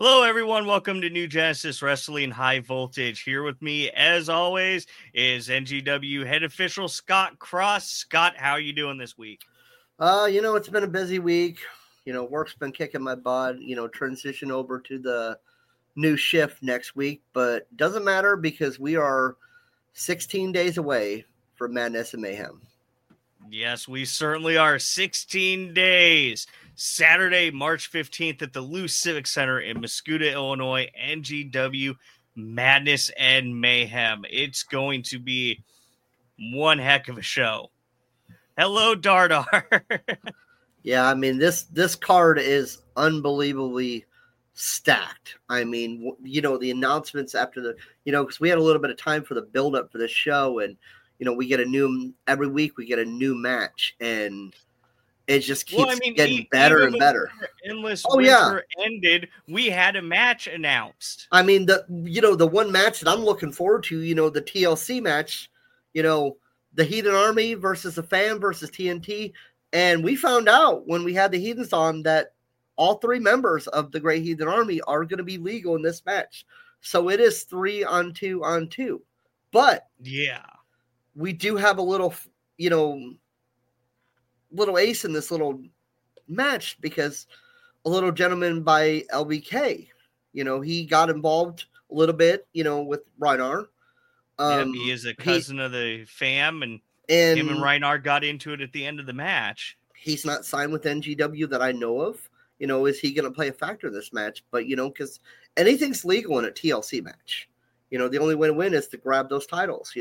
Hello, everyone. Welcome to New Genesis Wrestling High Voltage. Here with me, as always, is NGW head official Scott Cross. Scott, how are you doing this week? It's been a busy week. Work's been kicking my butt. Transition over to the new shift next week, but doesn't matter because we are 16 days away from Madness and Mayhem. Yes, we certainly are. 16 days. Saturday, March 15th at the Luce Civic Center in Mascoutah, Illinois. NGW Madness and Mayhem. It's going to be one heck of a show. Hello, Dardar. Yeah, I mean, this card is unbelievably stacked. I mean, the announcements after because we had a little bit of time for the build up for the show, and we get every week we get a new match, and it just keeps getting better and better. Endless Winter ended, we had a match announced. I mean, the one match that I'm looking forward to, the TLC match, the Heathen Army versus the Fan versus TNT. And we found out when we had the Heathens on that all three members of the Great Heathen Army are going to be legal in this match. So it is 3-on-2. But yeah, we do have a little ace in this little match because a little gentleman by LBK, he got involved a little bit, with Reinhardt. He is a cousin of the Fam, and him and Reinhardt got into it at the end of the match. He's not signed with NGW that I know of. Is he going to play a factor in this match? But, because anything's legal in a TLC match. The only way to win is to grab those titles,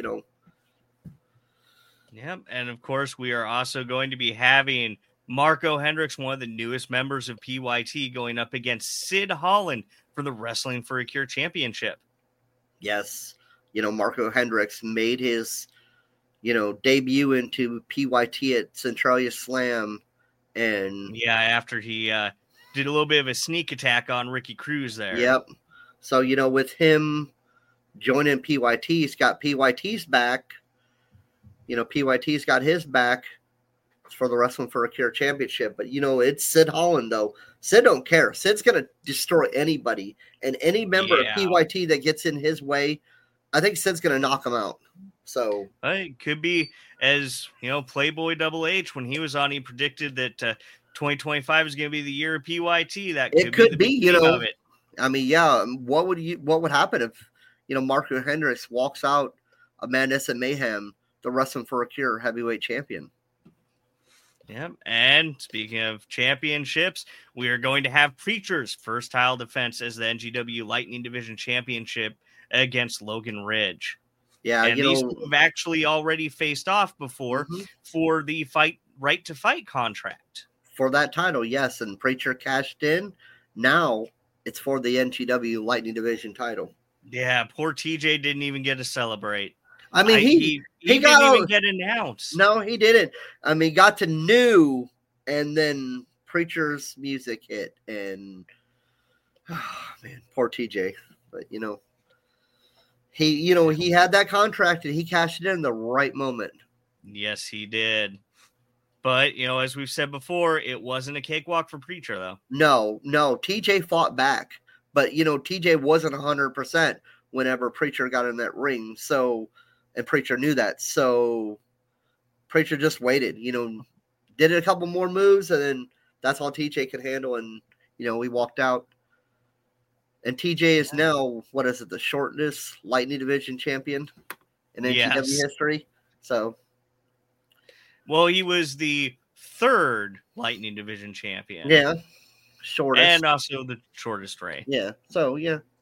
Yep, and of course, we are also going to be having Marco Hendricks, one of the newest members of PYT, going up against Sid Holland for the Wrestling for a Cure Championship. Yes, Marco Hendricks made his debut into PYT at Centralia Slam, and after he did a little bit of a sneak attack on Ricky Cruz there. Yep. So with him joining PYT, he's got PYT's back. PYT's got his back for the Wrestling for a Cure Championship, but it's Sid Holland though. Sid don't care. Sid's gonna destroy anybody, and any member of PYT that gets in his way, I think Sid's gonna knock him out. So it could be, as Playboy Double H, when he was on, he predicted that 2025 is going to be the year of PYT. That could be of it. I mean, what would happen if Marco Hendricks walks out of Madness and Mayhem, the Wrestling for a Cure heavyweight champion? Yep. And speaking of championships, we are going to have Preacher's first title defense as the NGW Lightning Division Championship against Logan Ridge. Yeah, and these have actually already faced off before for the right to fight contract. For that title, yes, and Preacher cashed in. Now it's for the NGW Lightning Division title. Yeah, poor TJ didn't even get to celebrate. I mean, he didn't even get announced. No, he didn't. I mean, got to new, and then Preacher's music hit, and man, poor TJ. But he had that contract and he cashed it in the right moment. Yes, he did. But, as we've said before, it wasn't a cakewalk for Preacher, though. No. TJ fought back. But, TJ wasn't 100% whenever Preacher got in that ring. So, and Preacher knew that. So, Preacher just waited, did a couple more moves, and then that's all TJ could handle. And, we walked out. And TJ is now, the shortest Lightning Division champion in NGW history. So, well, he was the third Lightning Division champion. Yeah, shortest. And also the shortest reign. Yeah, so,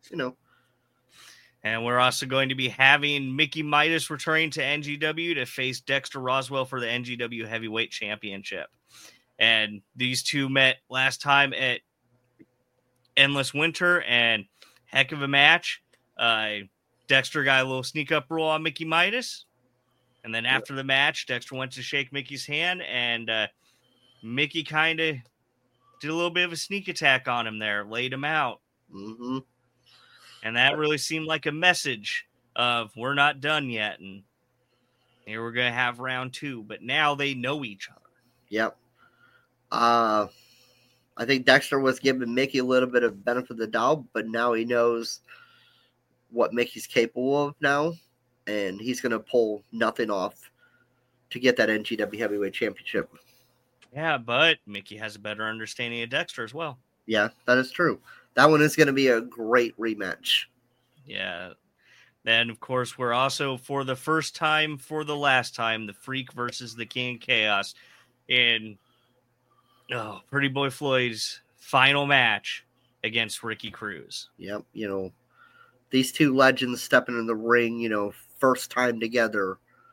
And we're also going to be having Mickey Midas returning to NGW to face Dexter Roswell for the NGW Heavyweight Championship. And these two met last time at Endless Winter, and heck of a match. Dexter got a little sneak up roll on Mickey Midas, and then after the match, Dexter went to shake Mickey's hand, and Mickey kind of did a little bit of a sneak attack on him there, laid him out. Mm-hmm. And that really seemed like a message of we're not done yet, and here we're going to have round two. But now they know each other. Yep. I think Dexter was giving Mickey a little bit of benefit of the doubt, but now he knows what Mickey's capable of now, and he's going to pull nothing off to get that NGW Heavyweight Championship. Yeah, but Mickey has a better understanding of Dexter as well. Yeah, that is true. That one is going to be a great rematch. Yeah. Then, of course, we're also, for the first time, for the last time, the Freak versus the King of Chaos in Pretty Boy Floyd's final match against Ricky Cruz. Yep, these two legends stepping in the ring, first time together,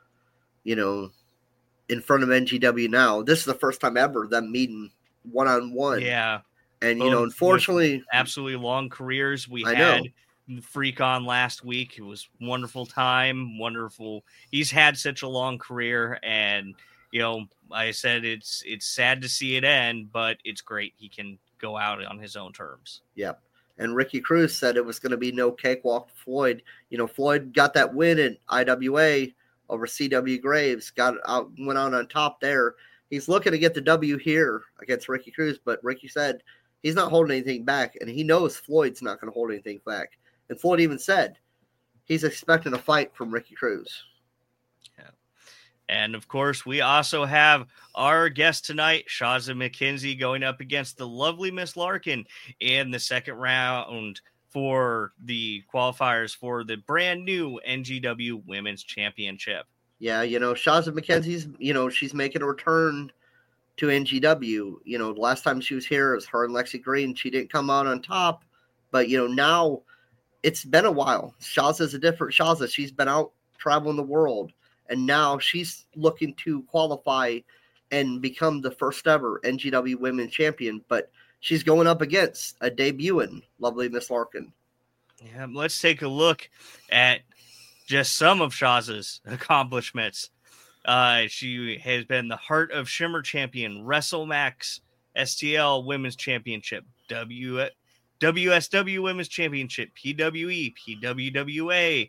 in front of NGW now. This is the first time ever them meeting one-on-one. Yeah. And, unfortunately... Absolutely long careers. We had Freak on last week. It was wonderful time. Wonderful. He's had such a long career, and, I said it's sad to see it end, but it's great. He can go out on his own terms. Yep. And Ricky Cruz said it was going to be no cakewalk for Floyd. Floyd got that win in IWA over CW Graves, went out on top there. He's looking to get the W here against Ricky Cruz, but Ricky said he's not holding anything back, and he knows Floyd's not going to hold anything back. And Floyd even said he's expecting a fight from Ricky Cruz. Yeah. And, of course, we also have our guest tonight, Shazza McKenzie, going up against the lovely Miss Larkin in the second round for the qualifiers for the brand new NGW Women's Championship. Yeah, Shazza McKenzie's, she's making a return to NGW. The last time she was here, it was her and Lexi Green. She didn't come out on top, but, now it's been a while. Shazza's a different Shazza. She's been out traveling the world, and now she's looking to qualify and become the first ever NGW Women's Champion, but she's going up against a debuting lovely Miss Larkin. Yeah, let's take a look at just some of Shazza's accomplishments. She has been the Heart of Shimmer champion, WrestleMax STL Women's Championship, WSW Women's Championship, PWE, PWWA,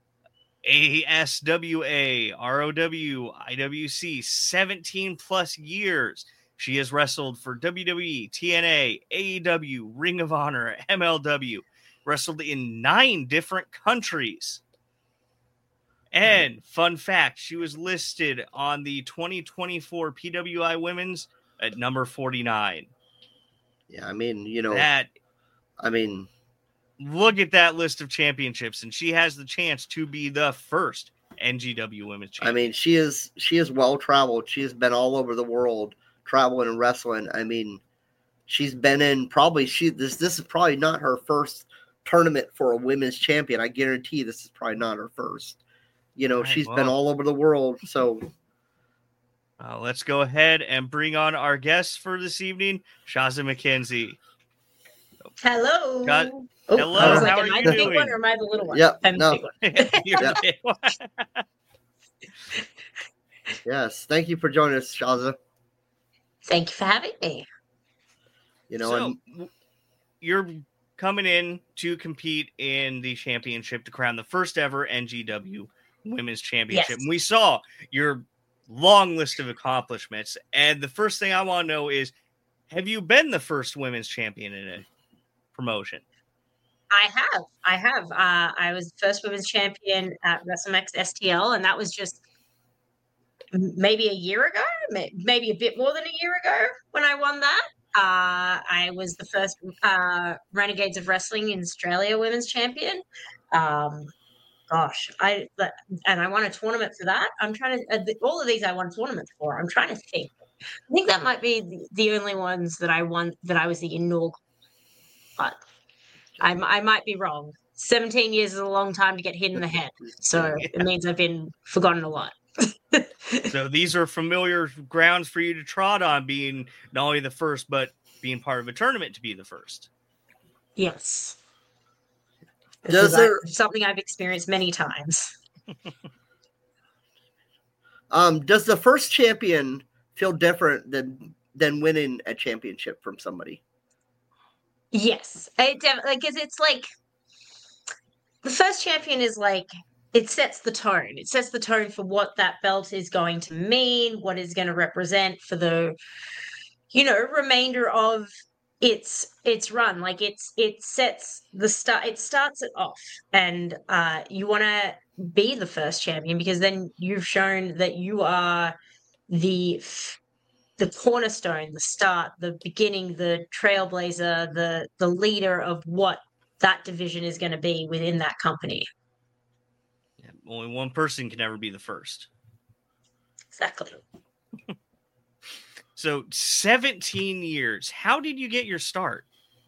ASWA, ROW, IWC, 17 plus years. She has wrestled for WWE, TNA, AEW, Ring of Honor, MLW, wrestled in 9 different countries. And fun fact, she was listed on the 2024 PWI Women's at number 49. Yeah, I mean, look at that list of championships, and she has the chance to be the first NGW Women's Champion. I mean, she is well traveled. She has been all over the world traveling and wrestling. I mean, she's been in this is probably not her first tournament for a women's champion. I guarantee this is probably not her first. She's been all over the world. So let's go ahead and bring on our guests for this evening, Shazza McKenzie. Hello. Hello. How are you doing? Am I the big one or am I the little one? Yep. I'm no. the big one. You're the big one. Yes. Thank you for joining us, Shazza. Thank you for having me. You're coming in to compete in the championship to crown the first ever NGW Women's Championship. Yes. And we saw your long list of accomplishments. And the first thing I want to know is, have you been the first women's champion in a promotion? I have. I was the first women's champion at WrestleMax STL, and that was just maybe a year ago, maybe a bit more than a year ago when I won that. I was the first Renegades of Wrestling in Australia women's champion. I won a tournament for that. I'm trying to all of these I won tournaments for. I'm trying to think. I think that might be the only ones that I won that I was the inaugural. But I might be wrong. 17 years is a long time to get hit in the head, so it means I've been forgotten a lot. So these are familiar grounds for you to trot on, being not only the first, but being part of a tournament to be the first. Yes. Something I've experienced many times. Does the first champion feel different than winning a championship from somebody? Yes. Because it's like the first champion is like, it sets the tone. It sets the tone for what that belt is going to mean, what is going to represent for the, remainder of it's run like it sets the start, it starts it off, and you want to be the first champion because then you've shown that you are the the cornerstone, the start, the beginning, the trailblazer, the leader of what that division is going to be within that company. Yeah, only one person can ever be the first. Exactly. So 17 years. How did you get your start?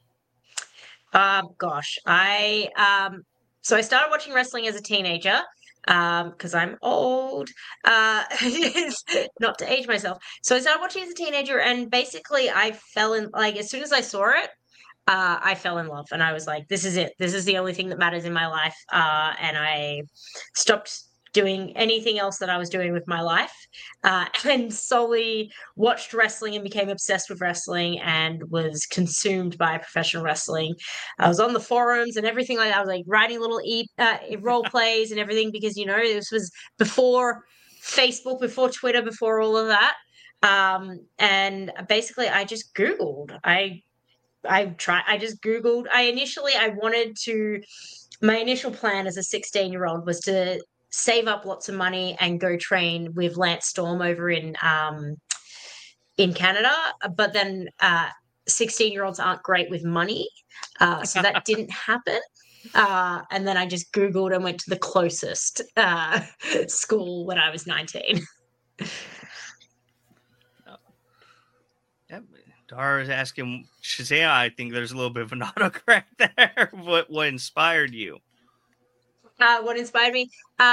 Gosh, so I started watching wrestling as a teenager because I'm old. Not to age myself. So I started watching as a teenager, and basically I fell in, like, as soon as I saw it, I fell in love, and I was like, "This is it. This is the only thing that matters in my life." And I stopped doing anything else that I was doing with my life, and solely watched wrestling and became obsessed with wrestling and was consumed by professional wrestling. I was on the forums and everything like that. I was like writing little role plays and everything because this was before Facebook, before Twitter, before all of that. And basically, I just Googled. I just Googled. I wanted to, my initial plan as a 16-year-old was to save up lots of money and go train with Lance Storm over in Canada. But then 16-year-olds aren't great with money. So that didn't happen. And then I just Googled and went to the closest school when I was 19. Yep. Dara is asking Shazam. I think there's a little bit of an autocorrect there. What inspired you? What inspired me?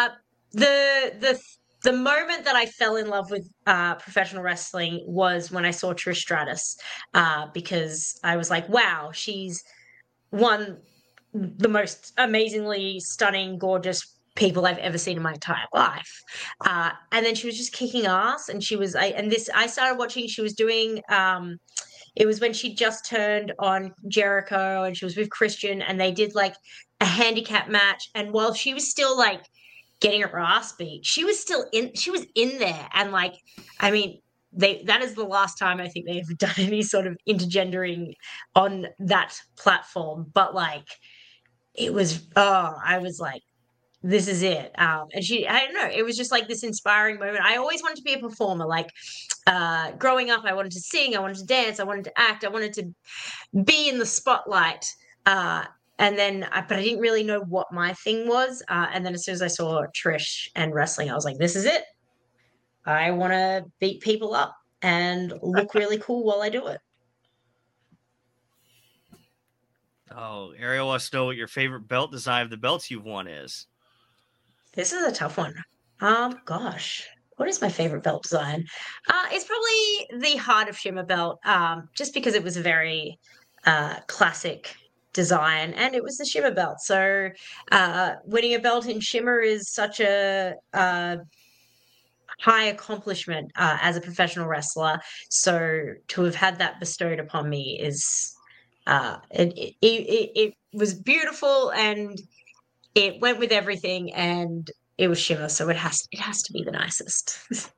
The moment that I fell in love with professional wrestling was when I saw Trish Stratus, because I was like, wow, she's one the most amazingly stunning, gorgeous people I've ever seen in my entire life. And then she was just kicking ass, and I started watching. She was doing. It was when she just turned on Jericho, and she was with Christian, and they did like a handicap match. And while she was still like getting her ass beat, she was in there. And like, I mean, that is the last time I think they've done any sort of intergendering on that platform. But like, I was like, this is it. And I don't know, it was just like this inspiring moment. I always wanted to be a performer. Like, growing up, I wanted to sing, I wanted to dance, I wanted to act, I wanted to be in the spotlight. But I didn't really know what my thing was. And then as soon as I saw Trish and wrestling, I was like, this is it. I want to beat people up and look really cool while I do it. Oh, Ariel wants to know what your favorite belt design of the belts you've won is. This is a tough one. Gosh, what is my favorite belt design? It's probably the Heart of Shimmer belt, just because it was a very classic design, and it was the Shimmer belt. So winning a belt in Shimmer is such a high accomplishment as a professional wrestler. So to have had that bestowed upon me is it was beautiful, and it went with everything, and it was Shimmer, so it has to be the nicest.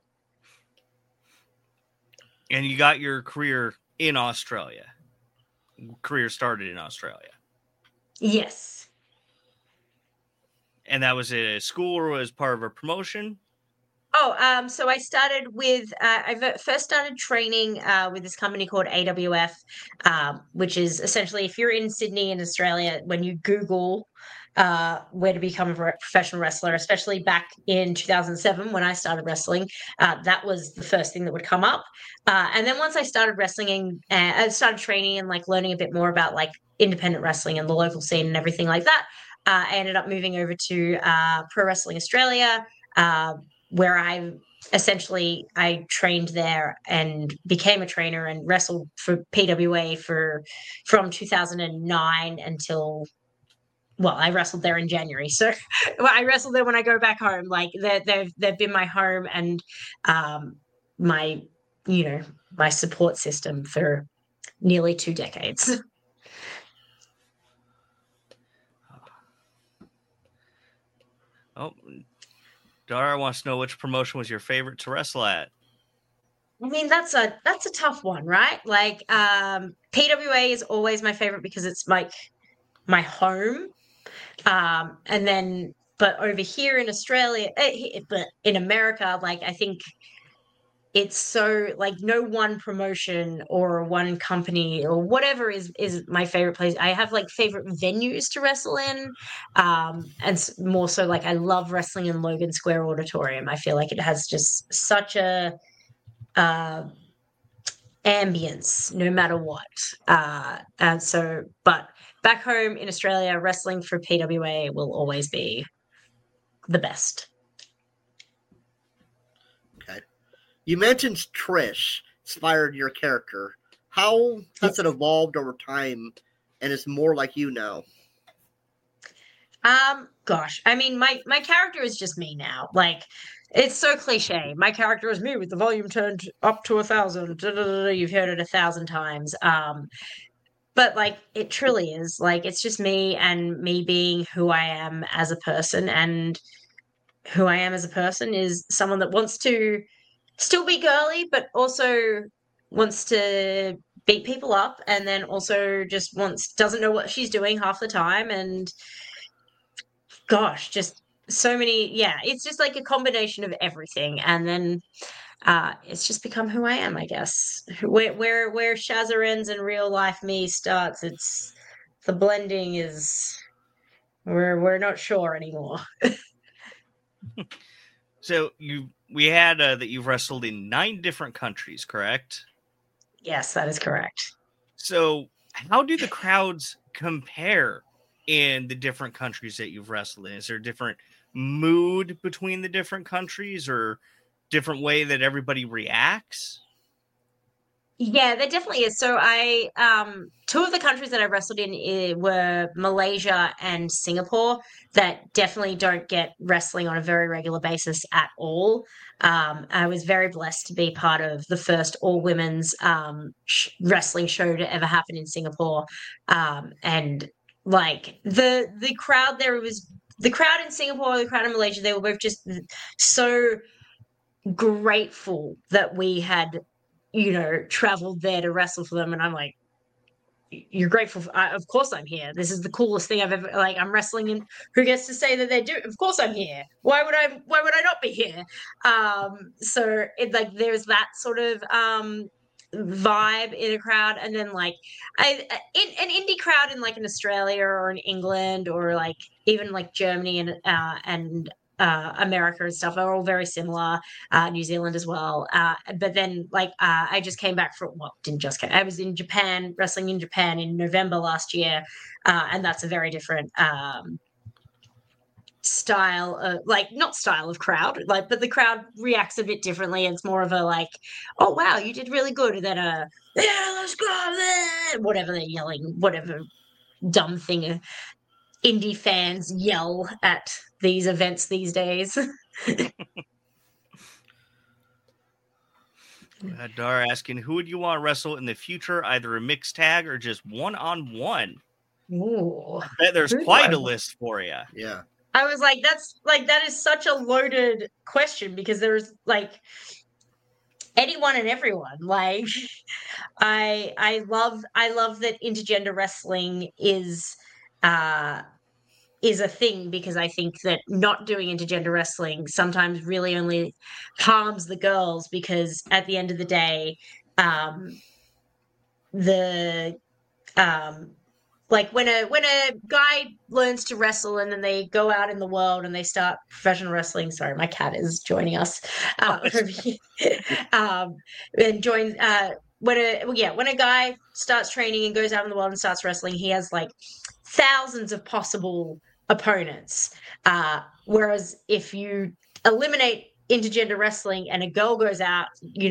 And you got your career in Australia. Career started in Australia. Yes. And that was a school or was part of a promotion? So I started with I first started training with this company called AWF, which is essentially, if you're in Sydney in Australia, when you Google where to become a professional wrestler, especially back in 2007 when I started wrestling, that was the first thing that would come up. And then once I started wrestling and I started training and like learning a bit more about like independent wrestling and the local scene and everything like that, I ended up moving over to Pro Wrestling Australia. Where I trained there and became a trainer and wrestled for PWA from 2009 until, well, I wrestled there in January. So I wrestled there when I go back home. Like they've been my home and my my support system for nearly 2 decades. Oh, Dara wants to know which promotion was your favorite to wrestle at. I mean, that's a tough one, right? Like, PWA is always my favorite because it's like my home. And then, but over here in Australia, but in America, like I think it's so like no one promotion or one company or whatever is my favorite place. I have like favorite venues to wrestle in, and more so like I love wrestling in Logan Square Auditorium. I feel like it has just such a uh, ambience no matter what. And so, but back home in Australia, wrestling for PWA will always be the best. Okay. You mentioned Trish inspired your character. How has it evolved over time and is more like you now? Gosh, I mean, my character is just me now. Like, it's so cliche. My character is me with the volume turned up to 1,000. You've heard it 1,000 times. But like, it truly is like it's just me and me being who I am as a person, and who I am as a person is someone that wants to still be girly, but also wants to beat people up, and then also just doesn't know what she's doing half the time, and gosh, just so many. Yeah, it's just like a combination of everything, and then it's just become who I am, I guess. Where Shazza ends and real life me starts, it's the blending is we're not sure anymore. So we had that you've wrestled in 9 different countries, correct? Yes, that is correct. So how do the crowds compare in the different countries that you've wrestled in? Is there a different mood between the different countries, or different way that everybody reacts? Yeah, there definitely is. So I, two of the countries that I wrestled in were Malaysia and Singapore, that definitely don't get wrestling on a very regular basis at all. I was very blessed to be part of the first all women's wrestling show to ever happen in Singapore. And like the crowd there was the crowd in Singapore, the crowd in Malaysia, they were both just so grateful that we had traveled there to wrestle for them. And I'm like, you're grateful of course I'm here. This is the coolest thing I've ever, like, I'm wrestling, and who gets to say that they do? Of course I'm here. Why would I not be here? So it, like, there's that sort of vibe in a crowd. And then like an indie crowd in like in Australia or in England or like even like Germany and America and stuff are all very similar. New Zealand as well. But then, like, I just came back from, well, didn't just come. I was in Japan, wrestling in Japan in November last year, and that's a very different style, like not style of crowd, like, but the crowd reacts a bit differently. It's more of a like, oh wow, you did really good. And then yeah, let's go, whatever they're yelling, whatever dumb thing indie fans yell at these events these days. Dar asking, who would you want to wrestle in the future, either a mixed tag or just one-on-one? Ooh, I bet there's quite a list for you. Yeah. I was like, that is such a loaded question, because there's like anyone and everyone. Like, I love that intergender wrestling is a thing, because I think that not doing intergender wrestling sometimes really only harms the girls, because at the end of the day, like when a guy learns to wrestle and then they go out in the world and they start professional wrestling. Sorry, my cat is joining us. And join when a guy starts training and goes out in the world and starts wrestling, he has like thousands of possible opponents. Whereas if you eliminate intergender wrestling and a girl goes out,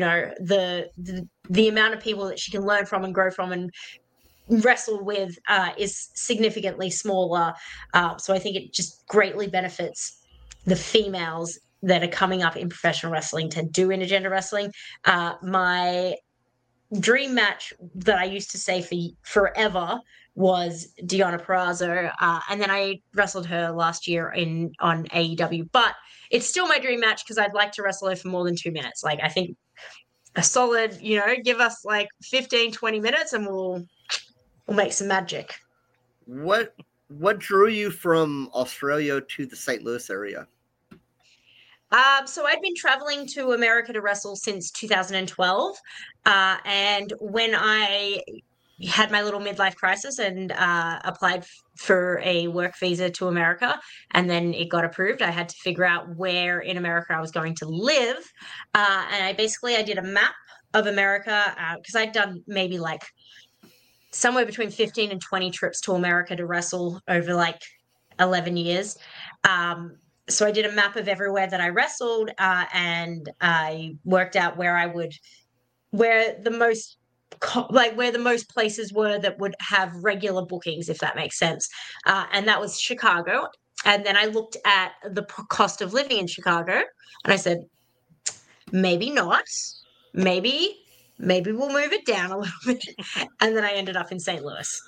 the amount of people that she can learn from and grow from and wrestle with is significantly smaller. So I think it just greatly benefits the females that are coming up in professional wrestling to do intergender wrestling. My dream match that I used to say for forever was Deonna Purrazzo, and then I wrestled her last year on AEW. But it's still my dream match because I'd like to wrestle her for more than 2 minutes. Like, I think a solid, give us like 15, 20 minutes and we'll make some magic. What drew you from Australia to the St. Louis area? So I'd been traveling to America to wrestle since 2012. And when I had my little midlife crisis and applied for a work visa to America, and then it got approved, I had to figure out where in America I was going to live. And I did a map of America because I'd done maybe like somewhere between 15 and 20 trips to America to wrestle over like 11 years. So I did a map of everywhere that I wrestled, and I worked out where the most places were that would have regular bookings, if that makes sense. And that was Chicago. And then I looked at the cost of living in Chicago, and I said, maybe not. Maybe we'll move it down a little bit. And then I ended up in St. Louis.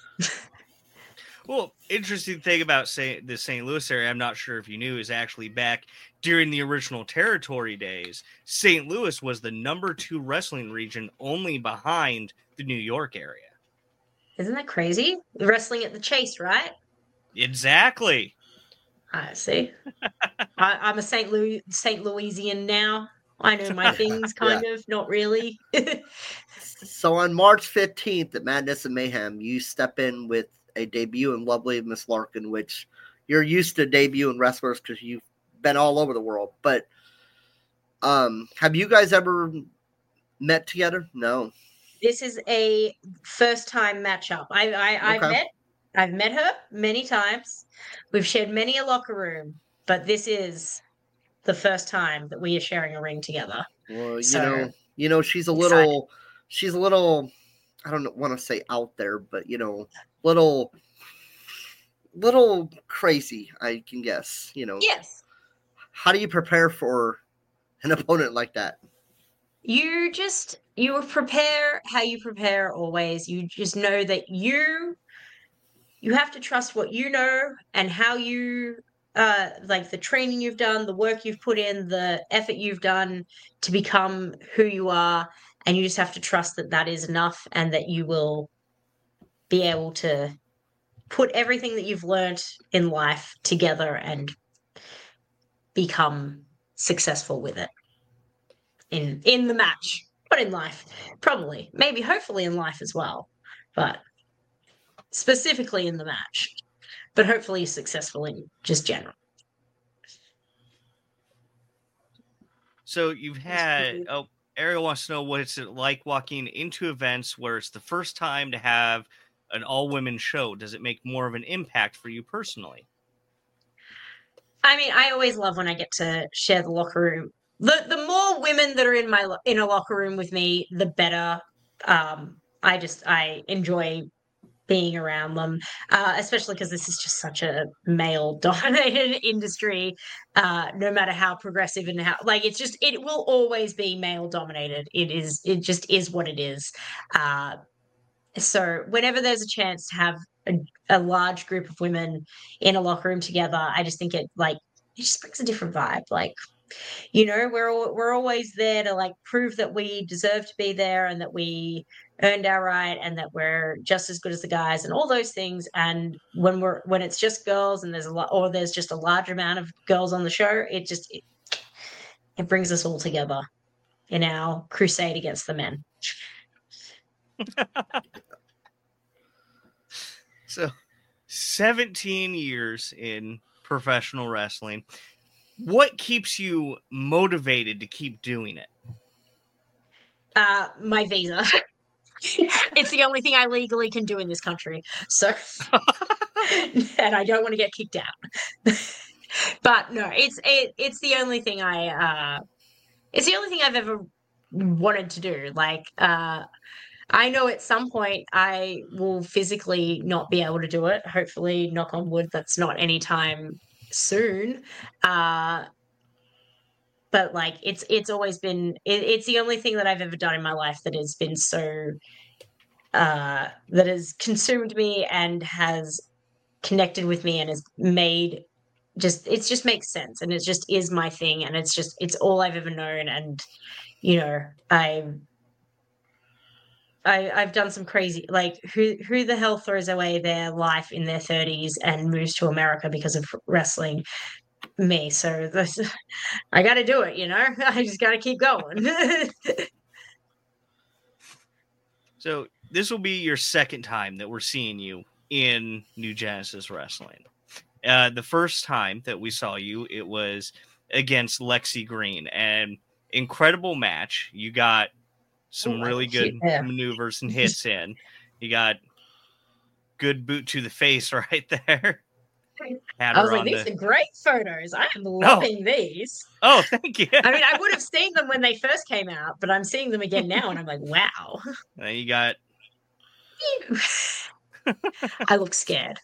Well, interesting thing about the St. Louis area, I'm not sure if you knew, is actually back during the original territory days. St. Louis was the number 2 wrestling region, only behind the New York area. Isn't that crazy? Wrestling at the Chase, right? Exactly. I see. I'm a St. Louisian now. I know my things, kind of, not really. So on March 15th at Madness and Mayhem, you step in with a debut in Lovely Miss Larkin, which you're used to debuting wrestlers because you've been all over the world. But have you guys ever met together? No. This is a first-time matchup. I've met her many times. We've shared many a locker room, but this is the first time that we are sharing a ring together. Well, she's a little, I don't want to say out there, but little crazy, I can guess. Yes. How do you prepare for an opponent like that? You prepare how you prepare always. You just know that you have to trust what you know and how you like the training you've done, the work you've put in, the effort you've done to become who you are, and you just have to trust that that is enough and that you will be able to put everything that you've learned in life together and become successful with it in the match, but in life, probably, maybe, hopefully in life as well, but specifically in the match, but hopefully successful in just general. So you've had, Ariel wants to know what it's like walking into events where it's the first time to have an all-women show. Does it make more of an impact for you personally? I mean, I always love when I get to share the locker room. The more women that are in a locker room with me, the better. I enjoy being around them, especially because this is just such a male-dominated industry. No matter how progressive and how it will always be male-dominated. It just is what it is. So whenever there's a chance to have a large group of women in a locker room together, I just think it just brings a different vibe. Like, we're always there to prove that we deserve to be there and that we earned our right and that we're just as good as the guys and all those things. And when it's just girls and there's just a large amount of girls on the show, it brings us all together in our crusade against the men. So 17 years in professional wrestling. What keeps you motivated to keep doing it? My visa. It's the only thing I legally can do in this country. So, and I don't want to get kicked out. But no, it's the only thing it's the only thing I've ever wanted to do. I know at some point I will physically not be able to do it. Hopefully, knock on wood, that's not anytime soon. But it's always been it's the only thing that I've ever done in my life that has been so that has consumed me and has connected with me and has made it just makes sense, and it just is my thing, and it's all I've ever known. And I've done some crazy, like who the hell throws away their life in their 30s and moves to America because of wrestling? Me. So this, I got to do it. I just got to keep going. So this will be your second time that we're seeing you in New Genesis Wrestling. The first time that we saw you, it was against Lexi Green, and incredible match. You got some really good maneuvers and hits in. You got good boot to the face right there. I was like, these are great photos. I am loving these. Oh, thank you. I mean, I would have seen them when they first came out, but I'm seeing them again now, and I'm like, wow. And you got... I look scared.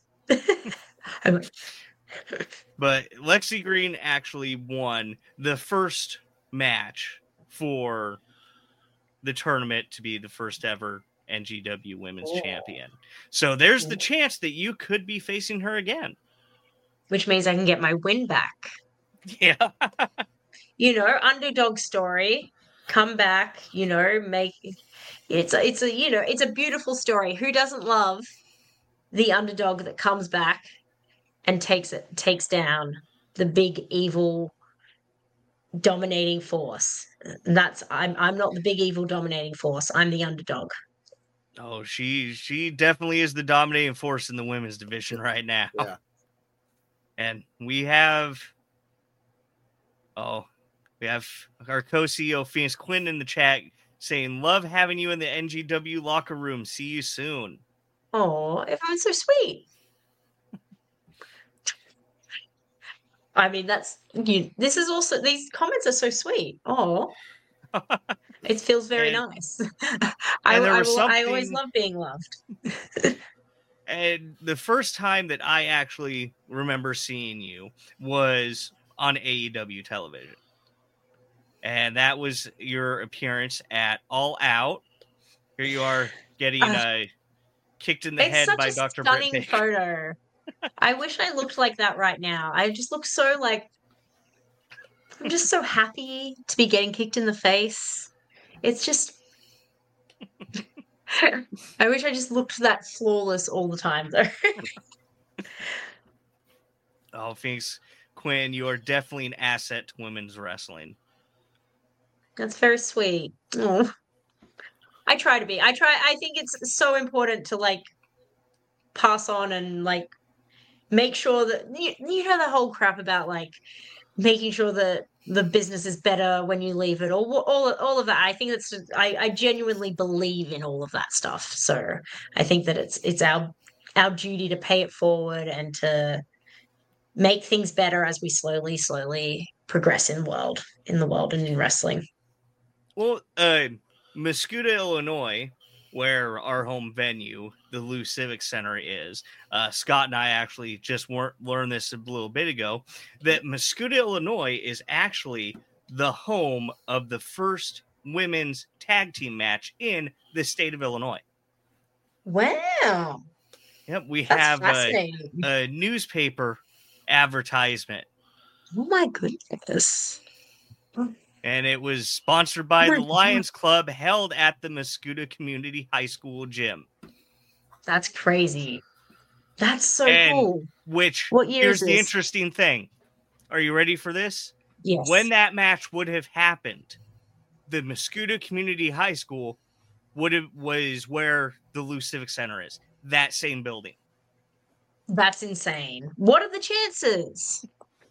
But Lexi Green actually won the first match for the tournament to be the first ever NGW Women's Champion. So there's the chance that you could be facing her again. Which means I can get my win back. Yeah. Underdog story. Come back, make it's a beautiful story. Who doesn't love the underdog that comes back and takes down the big evil dominating force? I'm not the big evil dominating force. I'm the underdog. Oh, she definitely is the dominating force in the women's division right now. Yeah. And we have our co-CEO Phoenix Quinn in the chat saying, "Love having you in the NGW locker room. See you soon." Oh, everyone's so sweet. I mean, this is also, these comments are so sweet. Oh, it feels very nice. I always love being loved. And the first time that I actually remember seeing you was on AEW television. And that was your appearance at All Out. Here you are getting kicked in the head by Dr. Britt Baker. It's such a stunning photo. I wish I looked like that right now. I just look so I'm just so happy to be getting kicked in the face. It's just... I wish I just looked that flawless all the time, though. Oh, Phoenix Quinn, you are definitely an asset to women's wrestling. That's very sweet. Oh. I try to be. I think it's so important to pass on and make sure that you know the whole crap about making sure that the business is better when you leave it, all of that. I think I genuinely believe in all of that stuff. So I think that it's our duty to pay it forward and to make things better as we slowly progress in the world and in wrestling. Well, Mascoutah, Illinois, where our home venue, the Lou Civic Center, is. Scott and I actually just learned this a little bit ago, that Mascoutah, Illinois is actually the home of the first women's tag team match in the state of Illinois. Wow. Yep, we have a newspaper advertisement. Oh my goodness. And it was sponsored by the Lions Club, held at the Mascoutah Community High School gym. That's crazy. That's so cool. What year here's the interesting thing. Are you ready for this? Yes. When that match would have happened, the Mascoutah Community High School was where the Lou Civic Center is. That same building. That's insane. What are the chances?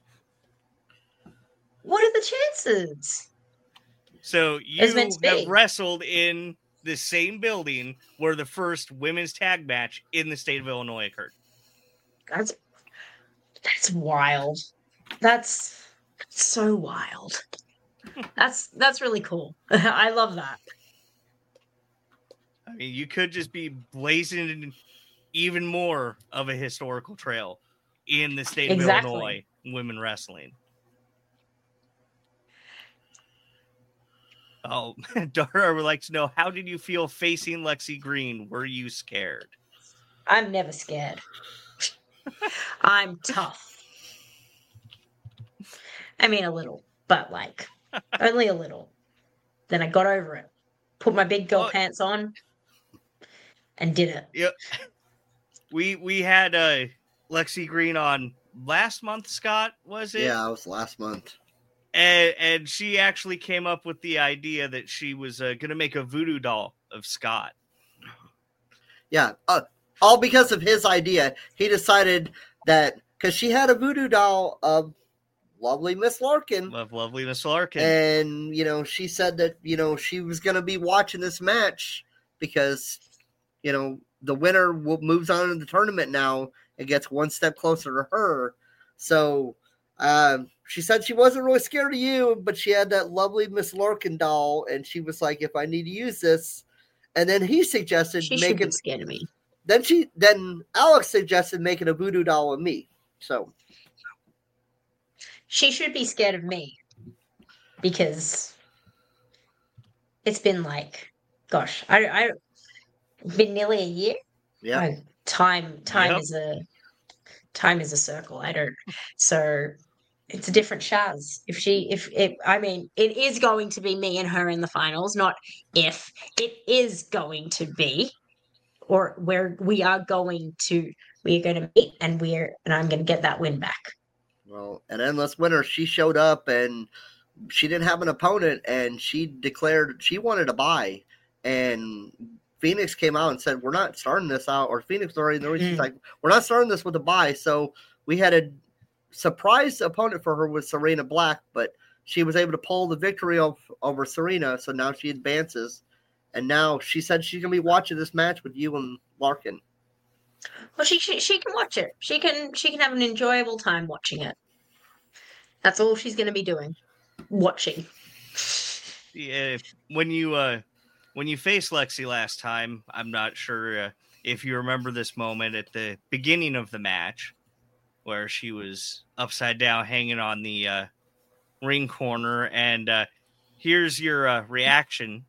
What are the chances? So you have wrestled in the same building where the first women's tag match in the state of Illinois occurred. That's wild. That's so wild. That's really cool. I love that. I mean, you could just be blazing even more of a historical trail in the state of Illinois women wrestling. Oh, Dara would like to know, how did you feel facing Lexi Green? Were you scared? I'm never scared. I'm tough. I mean, a little, but only a little. Then I got over it. Put my big girl pants on. and did it. Yep. We had Lexi Green on last month, Scott, was it? Yeah, it was last month. And she actually came up with the idea that she was going to make a voodoo doll of Scott. Yeah, all because of his idea. He decided that because she had a voodoo doll of lovely Miss Larkin. Lovely Miss Larkin. And, she said that, she was going to be watching this match because, the winner moves on in the tournament now and gets one step closer to her. So she said she wasn't really scared of you, but she had that lovely Miss Larkin doll, and she was like, if I need to use this. And then he suggested She should be scared of me. Then Alex suggested making a voodoo doll of me. So she should be scared of me because it's been gosh, it's been nearly a year. yeah, time Yep. is a circle. So it's a different Shaz. It is going to be me and her in the finals, not if. It is going to be, or where we are going to meet, and I'm going to get that win back. well, an endless winner. She showed up and she didn't have an opponent, and she declared she wanted to buy. And Phoenix came out and said, "We're not starting this out." Or Phoenix already in the ring. She's like, "We're not starting this with a buy." So we had a surprise opponent for her with Serena Black, but she was able to pull the victory over Serena. So now she advances, and now she said she's gonna be watching this match with you and Larkin. Well, she can watch it. She can have an enjoyable time watching it. That's all she's going to be doing, watching. Yeah, when you faced Lexi last time, I'm not sure if you remember this moment at the beginning of the match where she was upside down hanging on the ring corner, and here's your reaction.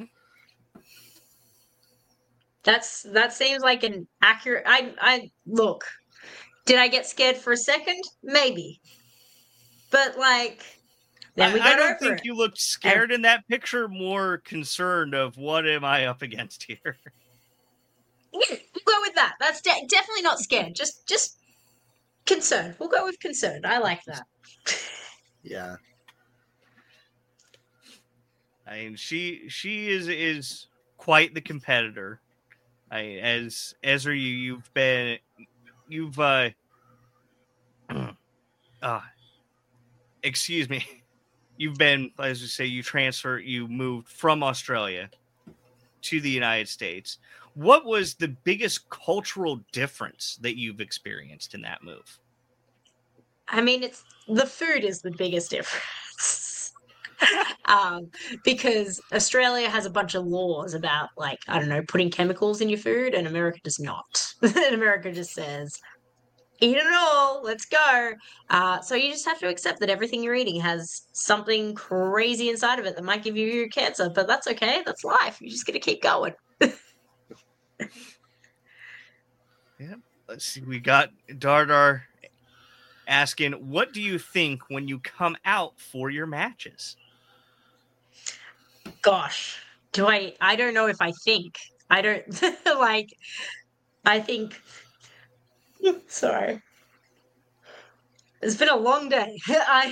That seems like an accurate. I look. Did I get scared for a second? Maybe, but then we got I don't over think it. you looked scared in that picture. More concerned of what am I up against here. Yeah, we'll go with that. That's definitely not scared. Just concerned. We'll go with concerned. I like that. Yeah. I mean, she is quite the competitor. As are you. You've excuse me. You've been, as you say, you moved from Australia to the United States. What was the biggest cultural difference that you've experienced in that move? I mean, it's the food is the biggest difference. Because Australia has a bunch of laws about putting chemicals in your food, and America does not. And America just says, eat it all, let's go. So you just have to accept that everything you're eating has something crazy inside of it that might give you cancer, but that's okay. That's life. You're just going to keep going. Yeah. Let's see. We got Dardar asking, what do you think when you come out for your matches? Gosh, I don't know if I think. I don't I think. Sorry. It's been a long day. I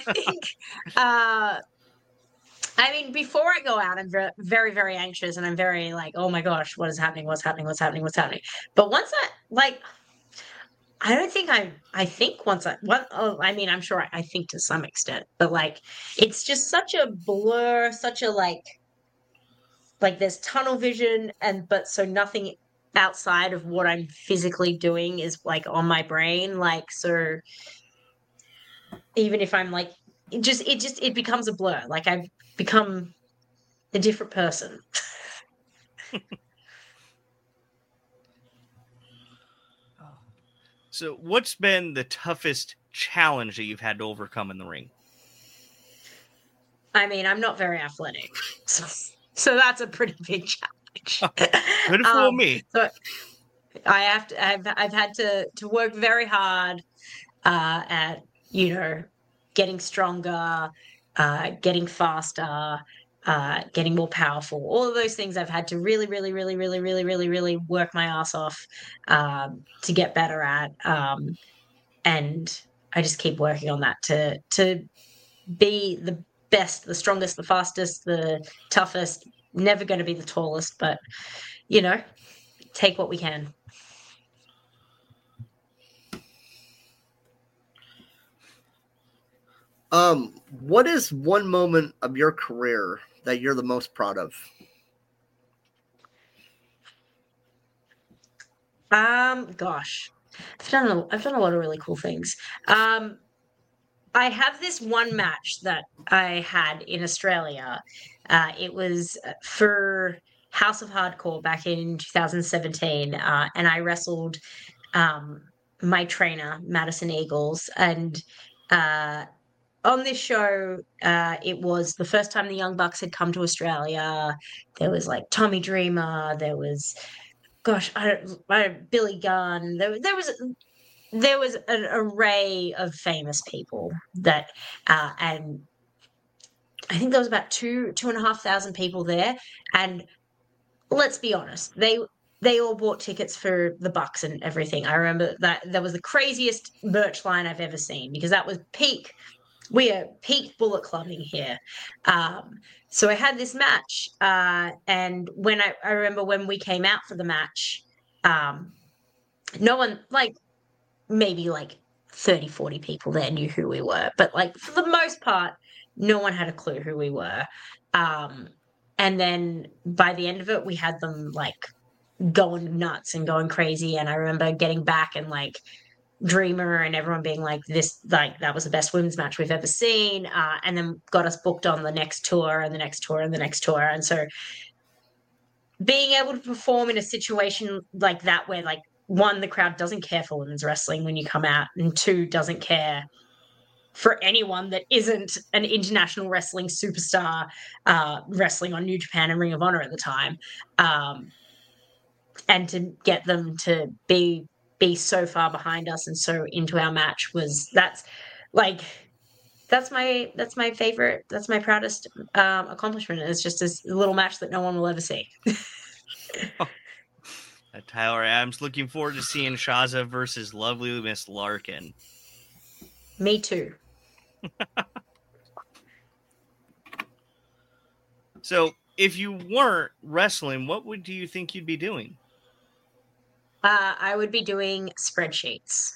think, before I go out, I'm very, very anxious, and I'm very oh my gosh, what is happening? What's happening? What's happening? What's happening? But once I don't think I think once I'm sure I think to some extent, but it's just such a blur, such a there's tunnel vision, but so nothing outside of what I'm physically doing is on my brain. So even if I'm it becomes a blur. I've become a different person. So what's been the toughest challenge that you've had to overcome in the ring? I mean, I'm not very athletic, so that's a pretty big challenge. Good for me. So I've had to work very hard at getting stronger, getting faster, getting more powerful. All of those things I've had to really, really, really, really, really, really, really work my ass off to get better at. And I just keep working on that to be the best, the strongest, the fastest, the toughest. Never going to be the tallest, but take what we can. What is one moment of your career that you're the most proud of? Gosh, I've done a lot of really cool things. I have this one match that I had in Australia. It was for House of Hardcore back in 2017, and I wrestled my trainer, Madison Eagles, and on this show, it was the first time the Young Bucks had come to Australia. There was like Tommy Dreamer. There was, gosh, Billy Gunn. There was an array of famous people that, and I think there was about 2,500 people there. And let's be honest, they all bought tickets for the Bucks and everything. I remember that was the craziest merch line I've ever seen, because that was peak. We are peak Bullet Clubbing here. So I had this match, and when I remember when we came out for the match, no one, like maybe like 30, 40 people there knew who we were. But like for the most part, no one had a clue who we were. And then by the end of it, we had them like going nuts and going crazy. And I remember getting back and like Dreamer and everyone being like, this, like, that was the best women's match we've ever seen. And then got us booked on the next tour and the next tour and the next tour. And so being able to perform in a situation like that, where like, one, the crowd doesn't care for women's wrestling when you come out, and two, doesn't care for anyone that isn't an international wrestling superstar wrestling on New Japan and Ring of Honor at the time. And to get them to be so far behind us and so into our match that's my favorite, that's my proudest accomplishment. It's just this little match that no one will ever see. Tyler Adams, looking forward to seeing Shaza versus lovely Miss Larkin. Me too. So if you weren't wrestling, what do you think you'd be doing? I would be doing spreadsheets.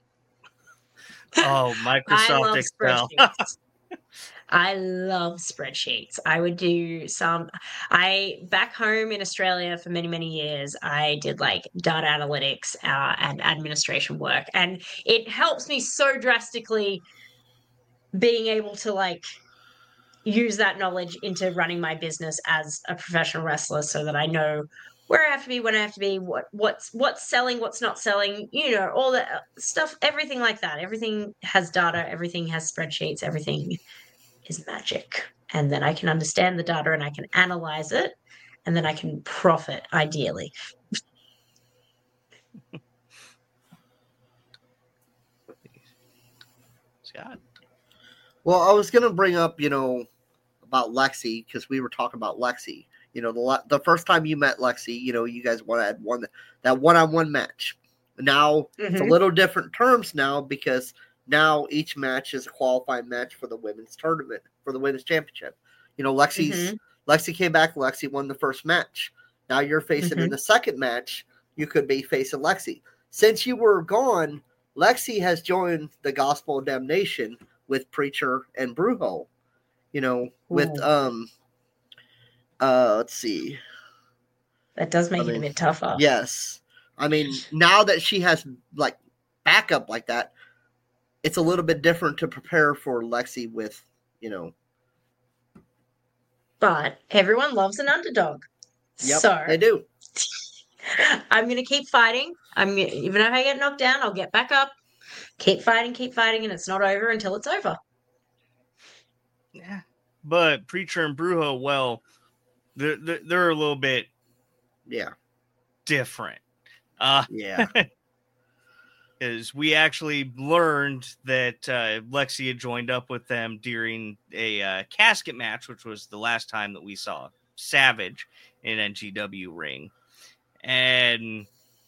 Oh, Microsoft Excel. I love spreadsheets. I would do back home in Australia for many, many years, I did like data analytics and administration work. And it helps me so drastically being able to like use that knowledge into running my business as a professional wrestler, so that I know where I have to be, when I have to be, what's selling, what's not selling, all that stuff, everything like that. Everything has data, everything has spreadsheets, everything is magic. And then I can understand the data and I can analyze it, and then I can profit, ideally. Scott? Well, I was going to bring up, about Lexi, because we were talking about Lexi. The first time you met Lexi, you guys had that one-on-one match. Now it's a little different terms now, because now each match is a qualifying match for the women's tournament, for the women's championship. Lexi came back. Lexi won the first match. Now you're facing in the second match. You could be facing Lexi. Since you were gone, Lexi has joined the Gospel of Damnation with Preacher and Brujo. With let's see. That does make it a bit tougher. Yes. I mean, now that she has like backup like that, it's a little bit different to prepare for Lexi with, But everyone loves an underdog. Yep, so they do. I'm going to keep fighting. Even if I get knocked down, I'll get back up. Keep fighting, and it's not over until it's over. Yeah. But Preacher and Brujo, well, they're a little bit different. Yeah. Is we actually learned that Lexi had joined up with them during a casket match, which was the last time that we saw Savage in NGW ring. And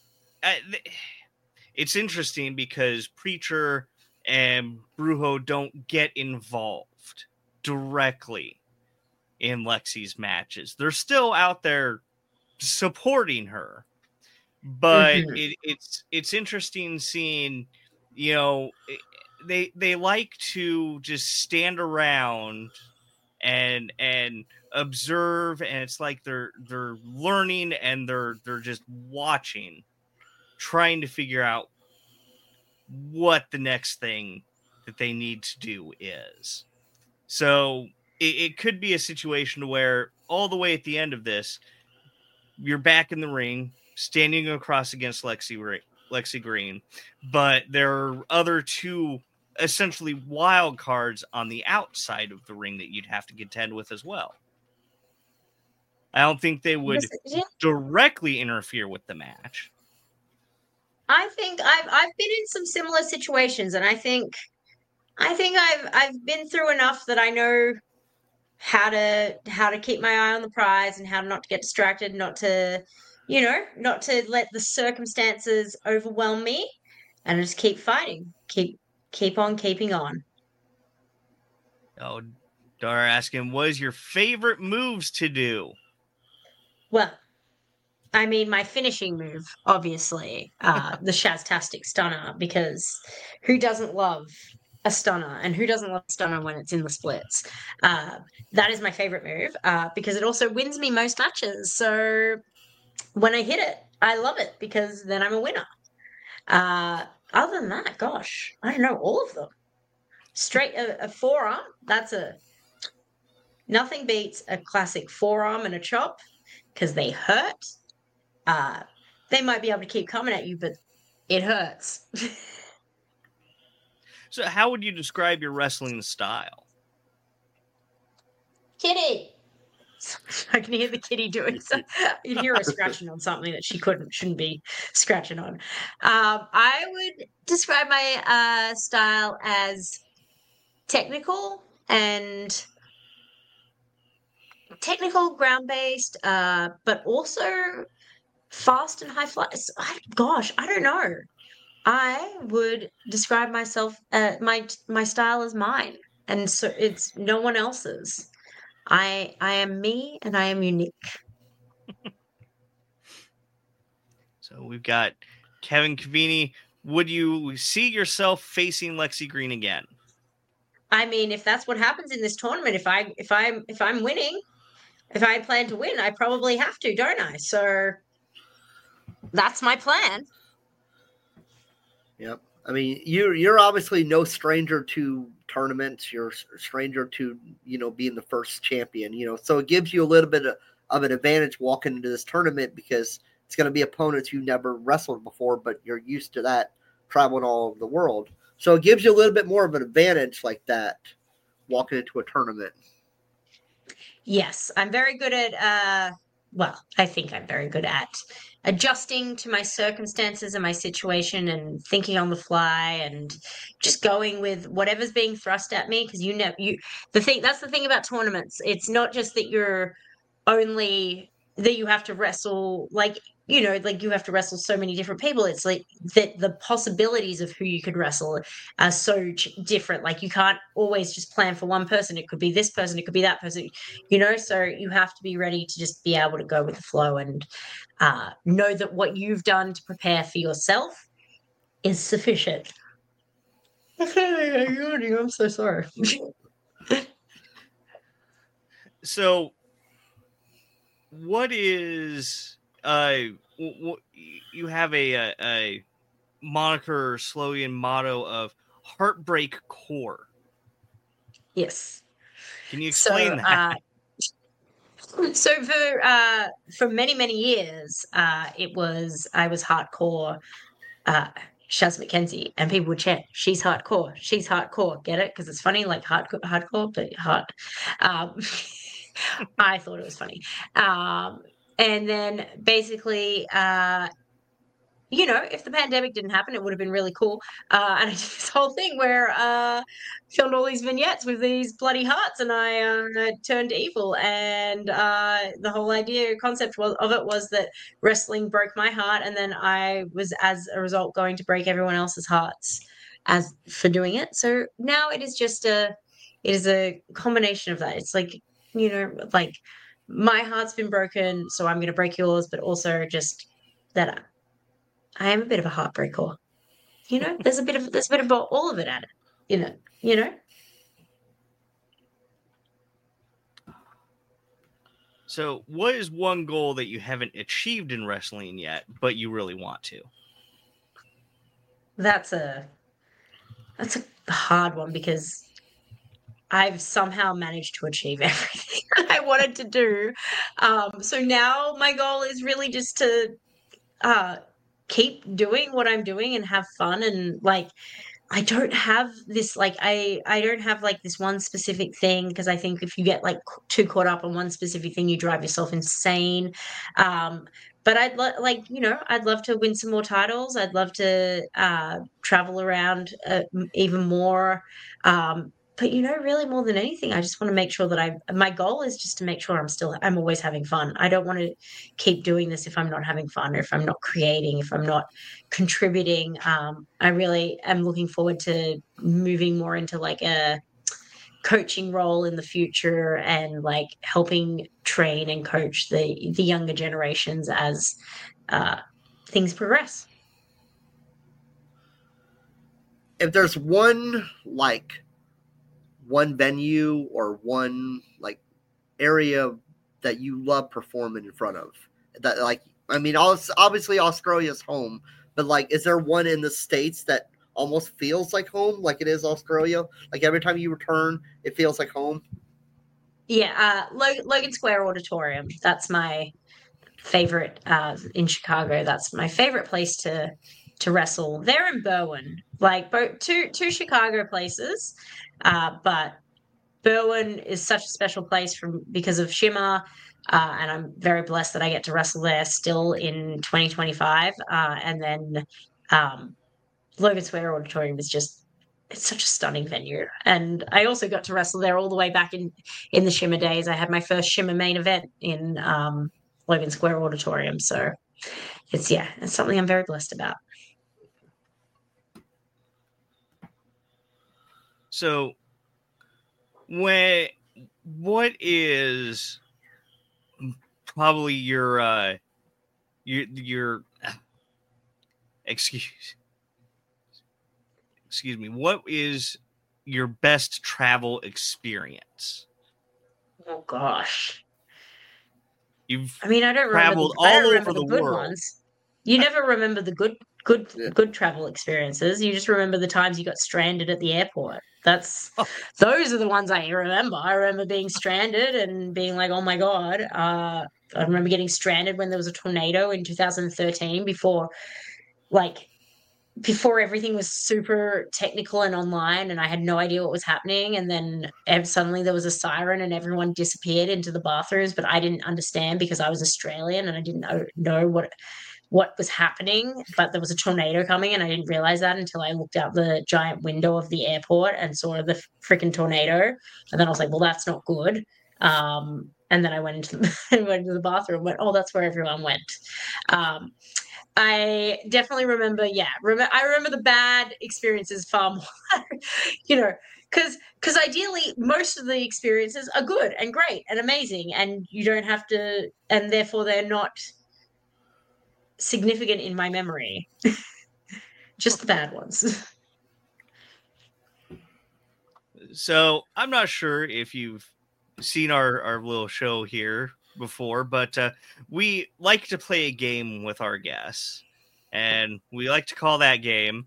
it's interesting because Preacher and Brujo don't get involved directly in Lexi's matches. They're still out there supporting her. But it's interesting seeing, you know, they like to just stand around and observe, and it's like they're learning and they're just watching, trying to figure out what the next thing that they need to do is. So it could be a situation where all the way at the end of this, you're back in the ring, standing across against Lexi Green, but there are other two essentially wild cards on the outside of the ring that you'd have to contend with as well. I don't think they would directly interfere with the match. I think I've been in some similar situations, and I think I've been through enough that I know how to keep my eye on the prize and how not to get distracted, not to let the circumstances overwhelm me, and just keep fighting, keep on keeping on. Oh, Dara asking, what is your favorite moves to do? Well, I mean, my finishing move, obviously, the Shaztastic Stunner, because who doesn't love a stunner, and who doesn't love a stunner when it's in the splits? That is my favorite move, because it also wins me most matches. So when I hit it, I love it because then I'm a winner. Other than that, gosh, I don't know all of them. Straight a forearm, nothing beats a classic forearm and a chop because they hurt. They might be able to keep coming at you, but it hurts. So how would you describe your wrestling style? Kitty. I can hear the kitty doing so. You hear her scratching on something that she shouldn't be scratching on. I would describe my style as technical, ground-based, but also fast and high fly. I don't know. I would describe myself, my style as mine, and so it's no one else's. I am me, and I am unique. So we've got Kevin Cavini. Would you see yourself facing Lexi Green again? I mean, if that's what happens in this tournament, if I'm winning, if I plan to win, I probably have to, don't I? So that's my plan. Yep. I mean, you're obviously no stranger to tournaments. You're a stranger to, being the first champion, so it gives you a little bit of an advantage walking into this tournament because it's going to be opponents you never wrestled before, but you're used to that traveling all over the world. So it gives you a little bit more of an advantage like that walking into a tournament. Yes, I'm very good at, I think I'm very good at adjusting to my circumstances and my situation and thinking on the fly and just going with whatever's being thrust at me. Because that's the thing about tournaments. It's not just that that you have to wrestle, you have to wrestle so many different people. It's like that the possibilities of who you could wrestle are so different. Like you can't always just plan for one person. It could be this person, it could be that person, so you have to be ready to just be able to go with the flow and know that what you've done to prepare for yourself is sufficient. I'm so sorry. So what is you have a moniker, slogan, motto of Heartbreak Core? Yes. Can you explain that? So for many, many years, I was hardcore Shaz McKenzie, and people would chant, "She's hardcore, she's hardcore." Get it? Because it's funny, like hardcore, but hard. I thought it was funny. And then basically, you know, if the pandemic didn't happen, it would have been really cool. And I did this whole thing where filmed all these vignettes with these bloody hearts, and I turned evil. And the whole concept of it was that wrestling broke my heart, and then I was, as a result, going to break everyone else's hearts as for doing it. So now it is a combination of that. It's like, you know, like my heart's been broken, so I'm going to break yours, but also just that I am a bit of a heartbreaker. You know, there's a bit of all of it at it. You know. So, what is one goal that you haven't achieved in wrestling yet, but you really want to? That's a hard one, because I've somehow managed to achieve everything I wanted to do. So now my goal is really just to keep doing what I'm doing and have fun. And like, I don't have this, like, I don't have like this one specific thing, because I think if you get like too caught up on one specific thing, you drive yourself insane. But I'd I'd love to win some more titles. I'd love to travel around even more. But you know, really more than anything, I just want to make sure that my goal is just to make sure I'm always having fun. I don't want to keep doing this if I'm not having fun, or if I'm not creating, if I'm not contributing. I really am looking forward to moving more into like a coaching role in the future, and like helping train and coach the younger generations as things progress. If there's one venue or one like area that you love performing in front of, that, like, I mean, obviously Australia's home, but like, is there one in the States that almost feels like home, like it is Australia? Like every time you return, it feels like home. Yeah, Logan Square Auditorium. That's my favorite in Chicago. That's my favorite place to wrestle. They're in Berwyn, like both two Chicago places, but Berwyn is such a special place because of Shimmer, and I'm very blessed that I get to wrestle there still in 2025. And then Logan Square Auditorium is it's such a stunning venue. And I also got to wrestle there all the way back in the Shimmer days. I had my first Shimmer main event in Logan Square Auditorium. So it's something I'm very blessed about. So what is probably your excuse me, what is your best travel experience? Oh gosh. I don't traveled all over the good world. Ones. You never remember the good travel experiences. You just remember the times you got stranded at the airport. Those are the ones I remember. I remember being stranded and being like, oh my God. I remember getting stranded when there was a tornado in 2013 before everything was super technical and online, and I had no idea what was happening. And then suddenly there was a siren and everyone disappeared into the bathrooms, but I didn't understand because I was Australian and I didn't know what was happening. But there was a tornado coming and I didn't realize that until I looked out the giant window of the airport and saw the freaking tornado. And then I was like, well, that's not good. And then I went into the bathroom and went, oh, that's where everyone went. I definitely remember, I remember the bad experiences far more, because ideally most of the experiences are good and great and amazing, and you don't have to, and therefore they're not significant in my memory. Just the bad ones. So I'm not sure if you've seen our little show here before, but we like to play a game with our guests, and we like to call that game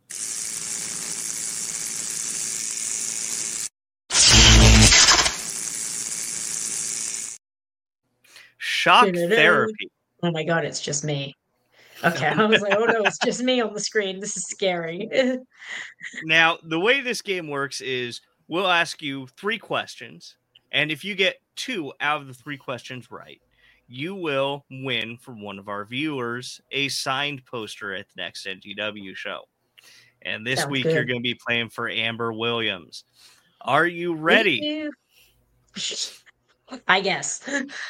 Shock Therapy. Oh my God, it's just me. Okay, I was like, oh no, it's just me on the screen. This is scary. Now, the way this game works is we'll ask you 3 questions, and if you get 2 out of the 3 questions right, you will win from one of our viewers a signed poster at the next NGW show. And this Sounds week good. you're going to be playing for Amber Williams. Are you ready? I guess.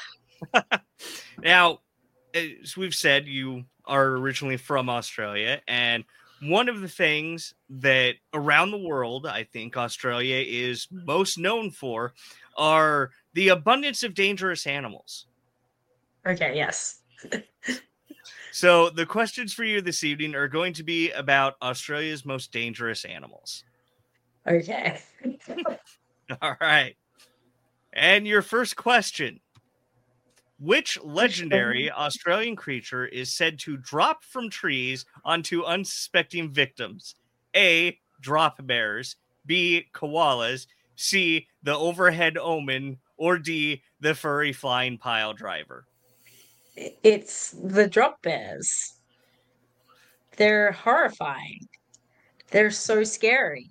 Now, as we've said, you are originally from Australia, and one of the things that around the world, I think Australia is most known for are the abundance of dangerous animals. Okay, yes. So the questions for you this evening are going to be about Australia's most dangerous animals. Okay. All right. And your first question. Which legendary Australian creature is said to drop from trees onto unsuspecting victims? A. Drop bears. B. Koalas. C. The overhead omen. Or D. The furry flying pile driver. It's the drop bears. They're horrifying. They're so scary.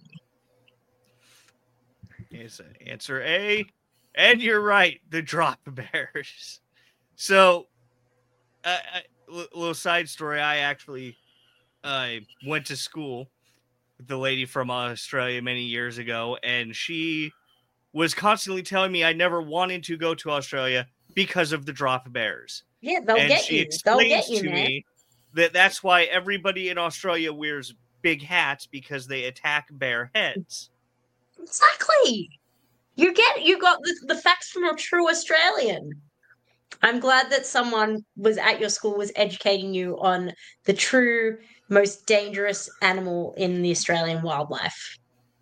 Is answer A. And you're right. The drop bears. So, little side story. I actually went to school with the lady from Australia many years ago, and she was constantly telling me I never wanted to go to Australia because of the drop bears. Yeah, they'll And get she you. They'll explains get you, to man. me that that's why everybody in Australia wears big hats, because they attack bear heads. Exactly. You got the facts from a true Australian. I'm glad that someone was at your school was educating you on the true most dangerous animal in the Australian wildlife.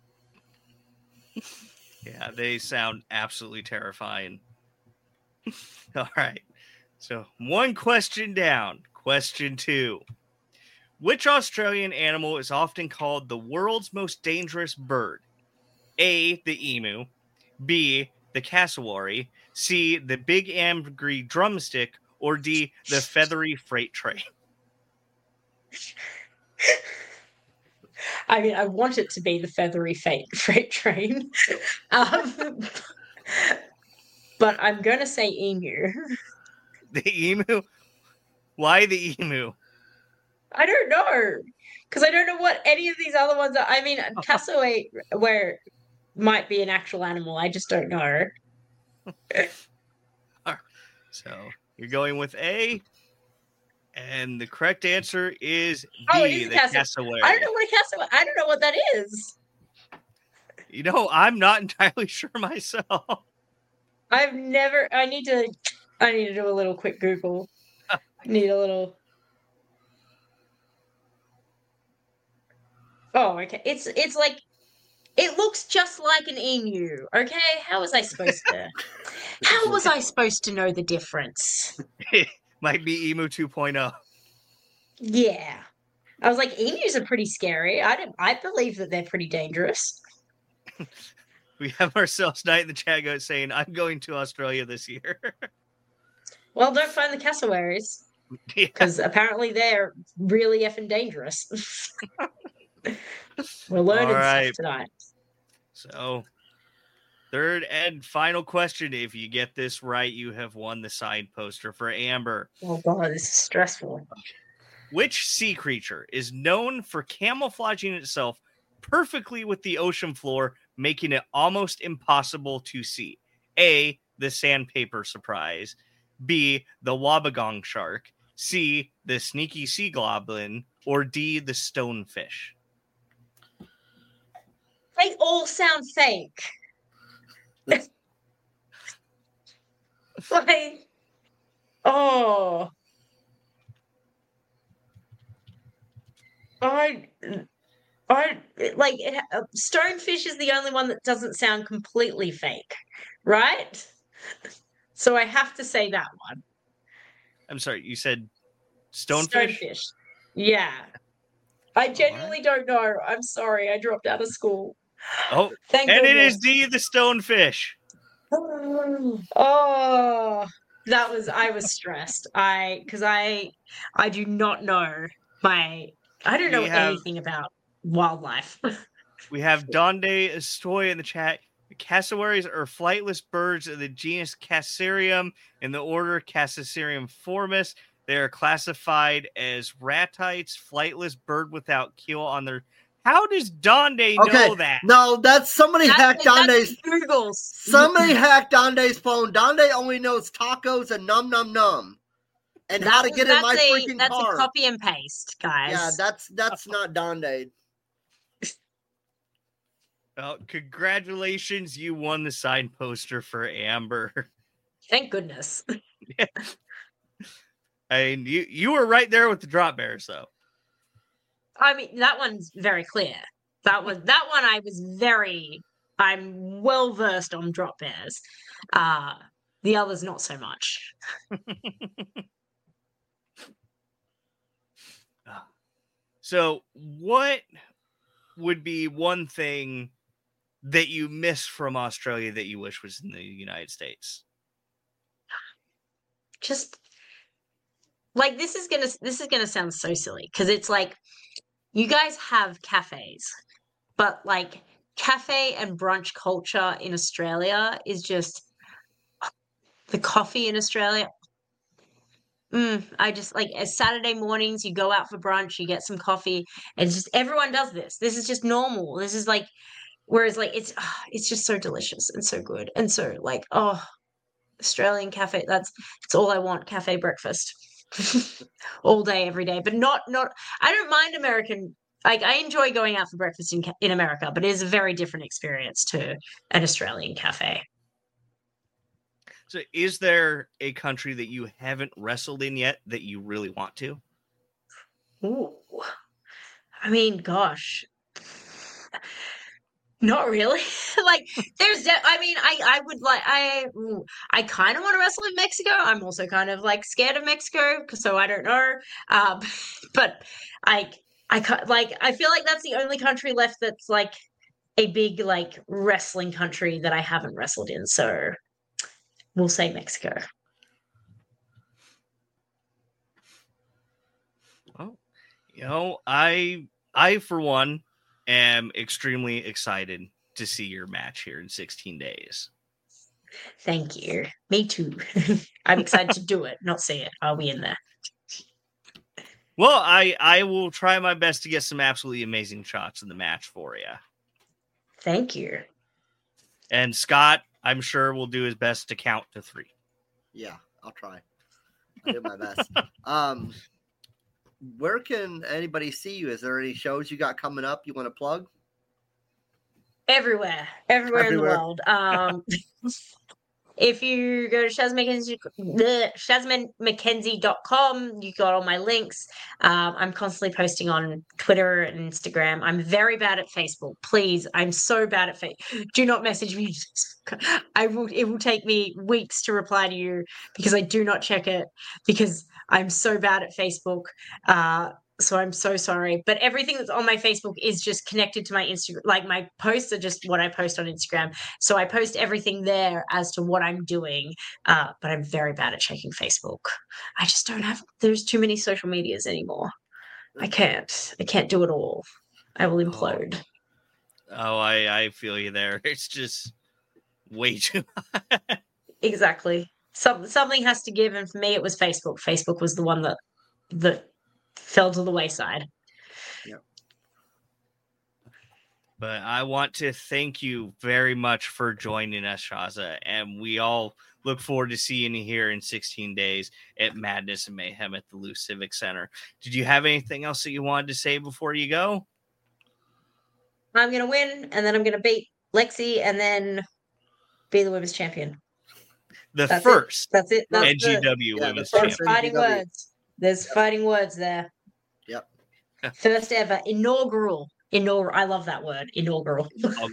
Yeah, they sound absolutely terrifying. All right. So, one question down. Question 2. Which Australian animal is often called the world's most dangerous bird? A. The emu. B. The cassowary. C. The big angry drumstick. Or D. The feathery freight train. I mean, I want it to be the feathery freight train. But I'm going to say emu. The emu? Why the emu? I don't know. Because I don't know what any of these other ones are. I mean, cassowary where might be an actual animal. I just don't know. So you're going with A, and the correct answer is B, Oh, it is the cassowary. I don't know what a cassowary. I don't know what that is. You know, I'm not entirely sure myself. I've never. I need to do a little quick Google. Need a little. Oh, okay. It's like it looks just like an emu. Okay, how was I supposed to? How was I supposed to know the difference? Might be Emu 2.0. Yeah, I was like, emus are pretty scary. I believe that they're pretty dangerous. We have ourselves Night in the chat go saying, I'm going to Australia this year. Well, don't find the cassowaries because apparently they're really effing dangerous. We're learning stuff tonight. So, third and final question. If you get this right, you have won the signed poster for Amber. Oh, God, this is stressful. Which sea creature is known for camouflaging itself perfectly with the ocean floor, making it almost impossible to see? A, the sandpaper surprise. B, the wobbegong shark. C, the sneaky sea goblin. Or D, the stonefish. They all sound fake. Like, oh. I like stonefish is the only one that doesn't sound completely fake, right? So I have to say that one. I'm sorry, you said stonefish? Stonefish. Yeah. I genuinely don't know. I'm sorry. I dropped out of school. Oh, Thank and goodness. it is D, the stonefish. Oh, I was stressed. Because I do not know I don't know anything about wildlife. We have Donde Estoy in the chat Cassowaries are flightless birds of the genus Cassarium in the order Cassarium They are classified as ratites, flightless bird without keel on their. How does Donde know that? No, that's somebody hacked Donde's. Google's. Somebody hacked Donde's phone. Donde only knows tacos and num num num, and how to get in my freaking car. That's a copy and paste, guys. Yeah, that's not Donde. Well, congratulations, you won the signed poster for Amber. Thank goodness. Yeah. I mean, you were right there with the drop bears, though. I mean, that one's very clear. That one I'm well versed on drop bears. The others not so much. So what would be one thing that you miss from Australia that you wish was in the United States? Just like this is gonna sound so silly because it's like you guys have cafes, but like cafe and brunch culture in Australia is just the coffee in Australia. I just like as Saturday mornings you go out for brunch, you get some coffee, and it's just everyone does this. This is just normal. This is like whereas like it's just so delicious and so good and so like Australian cafe. That's all I want. Cafe breakfast. All day, every day, but not. I don't mind American. Like I enjoy going out for breakfast in America, but it is a very different experience to an Australian cafe. So, is there a country that you haven't wrestled in yet that you really want to? Ooh, I mean, gosh. Not really. Like there's I mean I would like I kind of want to wrestle in Mexico. I'm also kind of like scared of Mexico so I don't know. But I feel like that's the only country left that's like a big like wrestling country that I haven't wrestled in. So we'll say Mexico. Well, I for one am extremely excited to see your match here in 16 days. Thank you. Me too. I'm excited to do it, not see it. Are we in there? Well, I will try my best to get some absolutely amazing shots in the match for you. Thank you. And Scott, I'm sure, will do his best to count to 3. Yeah, I'll try. I'll do my best. Where can anybody see you? Is there any shows you got coming up you want to plug? Everywhere in the world. If you go to ShazmanMcKenzie.com, you got all my links. I'm constantly posting on Twitter and Instagram. I'm very bad at Facebook. Please, I'm so bad at Facebook. Do not message me. It will take me weeks to reply to you because I do not check it because I'm so bad at Facebook. So I'm so sorry, but everything that's on my Facebook is just connected to my Instagram. Like my posts are just what I post on Instagram. So I post everything there as to what I'm doing. But I'm very bad at checking Facebook. I just don't have, there's too many social medias anymore. I can't do it all. I will implode. I feel you there. It's just way too much. Exactly. Something has to give. And for me, it was Facebook. Facebook was the one that fell to the wayside. Yep. But I want to thank you very much for joining us, Shaza, and we all look forward to seeing you here in 16 days at Madness and Mayhem at the Lou Civic Center. Did you have anything else that you wanted to say before you go? I'm going to win, and then I'm going to beat Lexi, and then be the women's champion. That's it. That's NGW women's champion. Fighting words. There's fighting words there. Yep. First ever inaugural. I love that word. Inaugural.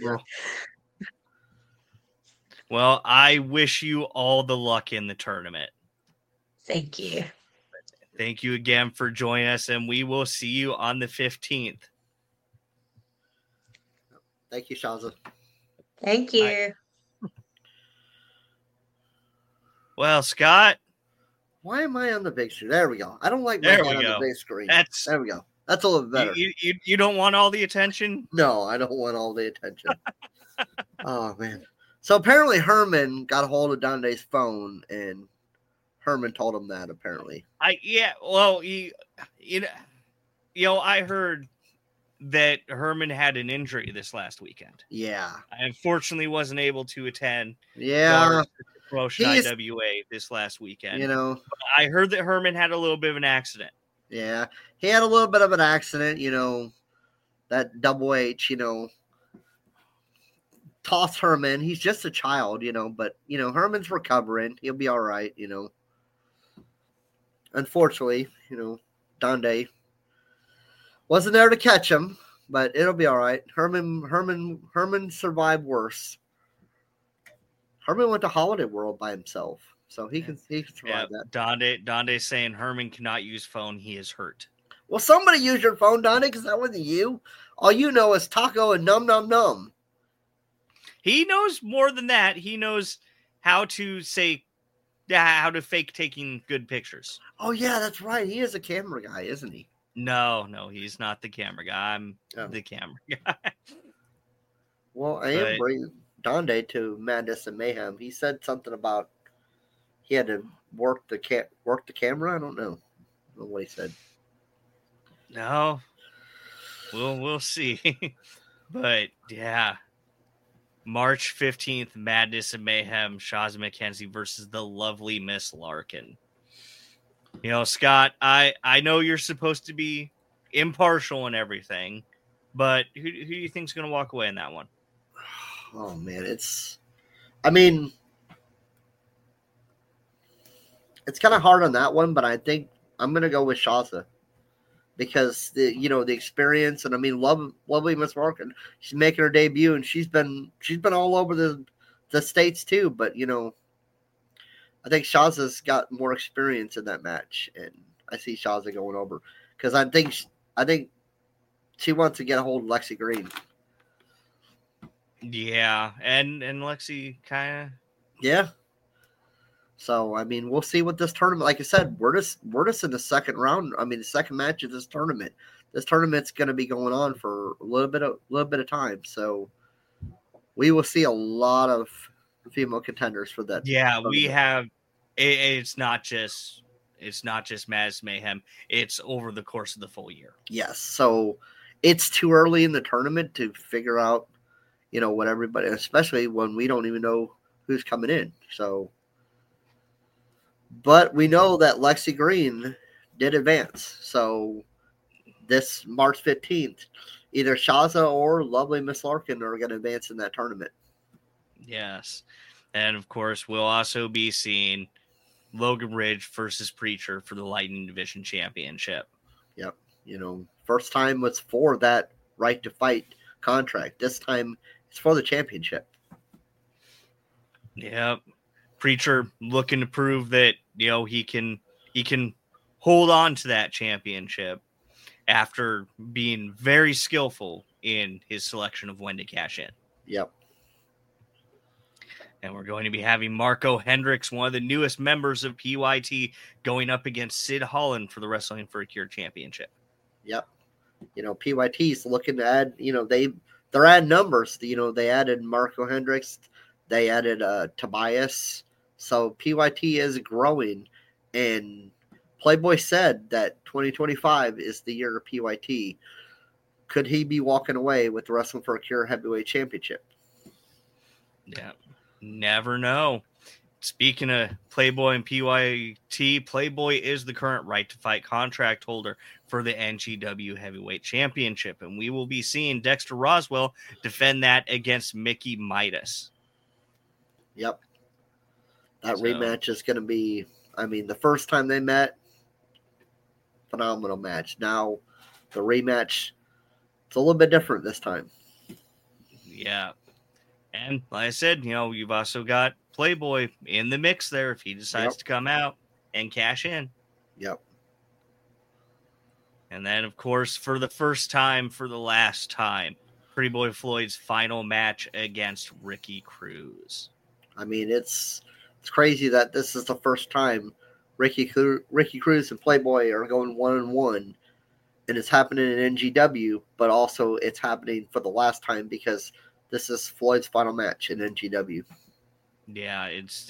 Well, I wish you all the luck in the tournament. Thank you. Thank you again for joining us, and we will see you on the 15th. Thank you, Shaza. Thank you. Bye. Well, Scott. Why am I on the big screen? There we go. I don't like my head on the big screen. There we go. That's a little better. You don't want all the attention? No, I don't want all the attention. Oh, man. So apparently Herman got a hold of Dante's phone, and Herman told him that apparently. I heard that Herman had an injury this last weekend. Yeah. I unfortunately wasn't able to attend. Yeah. Promotion IWA this last weekend. You know, but I heard that Herman had a little bit of an accident. Yeah. He had a little bit of an accident, you know, that Double H, you know, tossed Herman. He's just a child, you know, but, you know, Herman's recovering. He'll be all right, you know. Unfortunately, you know, Dande wasn't there to catch him, but it'll be all right. Herman survived worse. Herman went to Holiday World by himself, so he can survive that. Dande saying Herman cannot use phone. He is hurt. Well, somebody use your phone, Dande, because that wasn't you. All you know is taco and num num num. He knows more than that. He knows how to fake taking good pictures. Oh yeah, that's right. He is a camera guy, isn't he? No, he's not the camera guy. I'm the camera guy. Well, I am bringing Dande to Madness and Mayhem. He said something about he had to work the camera. I don't know what he said. No, we'll see. But yeah, March 15th, Madness and Mayhem, Shazza McKenzie versus the lovely Miss Larkin. You know, Scott, I know you're supposed to be impartial and everything, but who do you think's going to walk away in that one? Oh man, it's kind of hard on that one, but I think I'm going to go with Shazza because the experience, and lovely Miss Larkin, she's making her debut, and she's been all over the states too, but you know, I think Shazza's got more experience in that match, and I see Shazza going over because I think she wants to get a hold of Lexi Green. Yeah, and Lexi kind of. Yeah. So I mean, we'll see what this tournament. Like I said, we're just in the second round. I mean, the second match of this tournament. This tournament's going to be going on for a little bit of time. So we will see a lot of female contenders for that. Yeah, tournament. we have. It's not just Madness Mayhem. It's over the course of the full year. Yes. So it's too early in the tournament to figure out, you know, what everybody, especially when we don't even know who's coming in. So, but we know that Lexi Green did advance. So this March 15th, either Shazza or lovely Miss Larkin are going to advance in that tournament. Yes. And of course, we'll also be seeing Logan Ridge versus Preacher for the Lightning Division Championship. Yep. You know, first time was for that right to fight contract. This time it's for the championship. Yep. Preacher looking to prove that, you know, he can hold on to that championship after being very skillful in his selection of when to cash in. Yep. And we're going to be having Marco Hendricks, one of the newest members of PYT, going up against Sid Holland for the Wrestling for a Cure Championship. Yep. You know, PYT's looking to add, you know, they're adding numbers. You know, they added Marco Hendricks. They added Tobias. So PYT is growing. And Playboy said that 2025 is the year of PYT. Could he be walking away with the Wrestling for a Cure Heavyweight Championship? Yeah. Never know. Speaking of Playboy and PYT, Playboy is the current right to fight contract holder for the NGW Heavyweight Championship, and we will be seeing Dexter Roswell defend that against Mickey Midas. Yep. That rematch is going to be, I mean, the first time they met, phenomenal match. Now, the rematch, it's a little bit different this time. Yeah. And like I said, you know, you've also got Playboy in the mix there if he decides to come out and cash in. Yep. And then, of course, for the first time, for the last time, Pretty Boy Floyd's final match against Ricky Cruz. I mean, it's crazy that this is the first time Ricky Cruz and Playboy are going 1-1, and it's happening in NGW, but also it's happening for the last time because this is Floyd's final match in NGW. Yeah, it's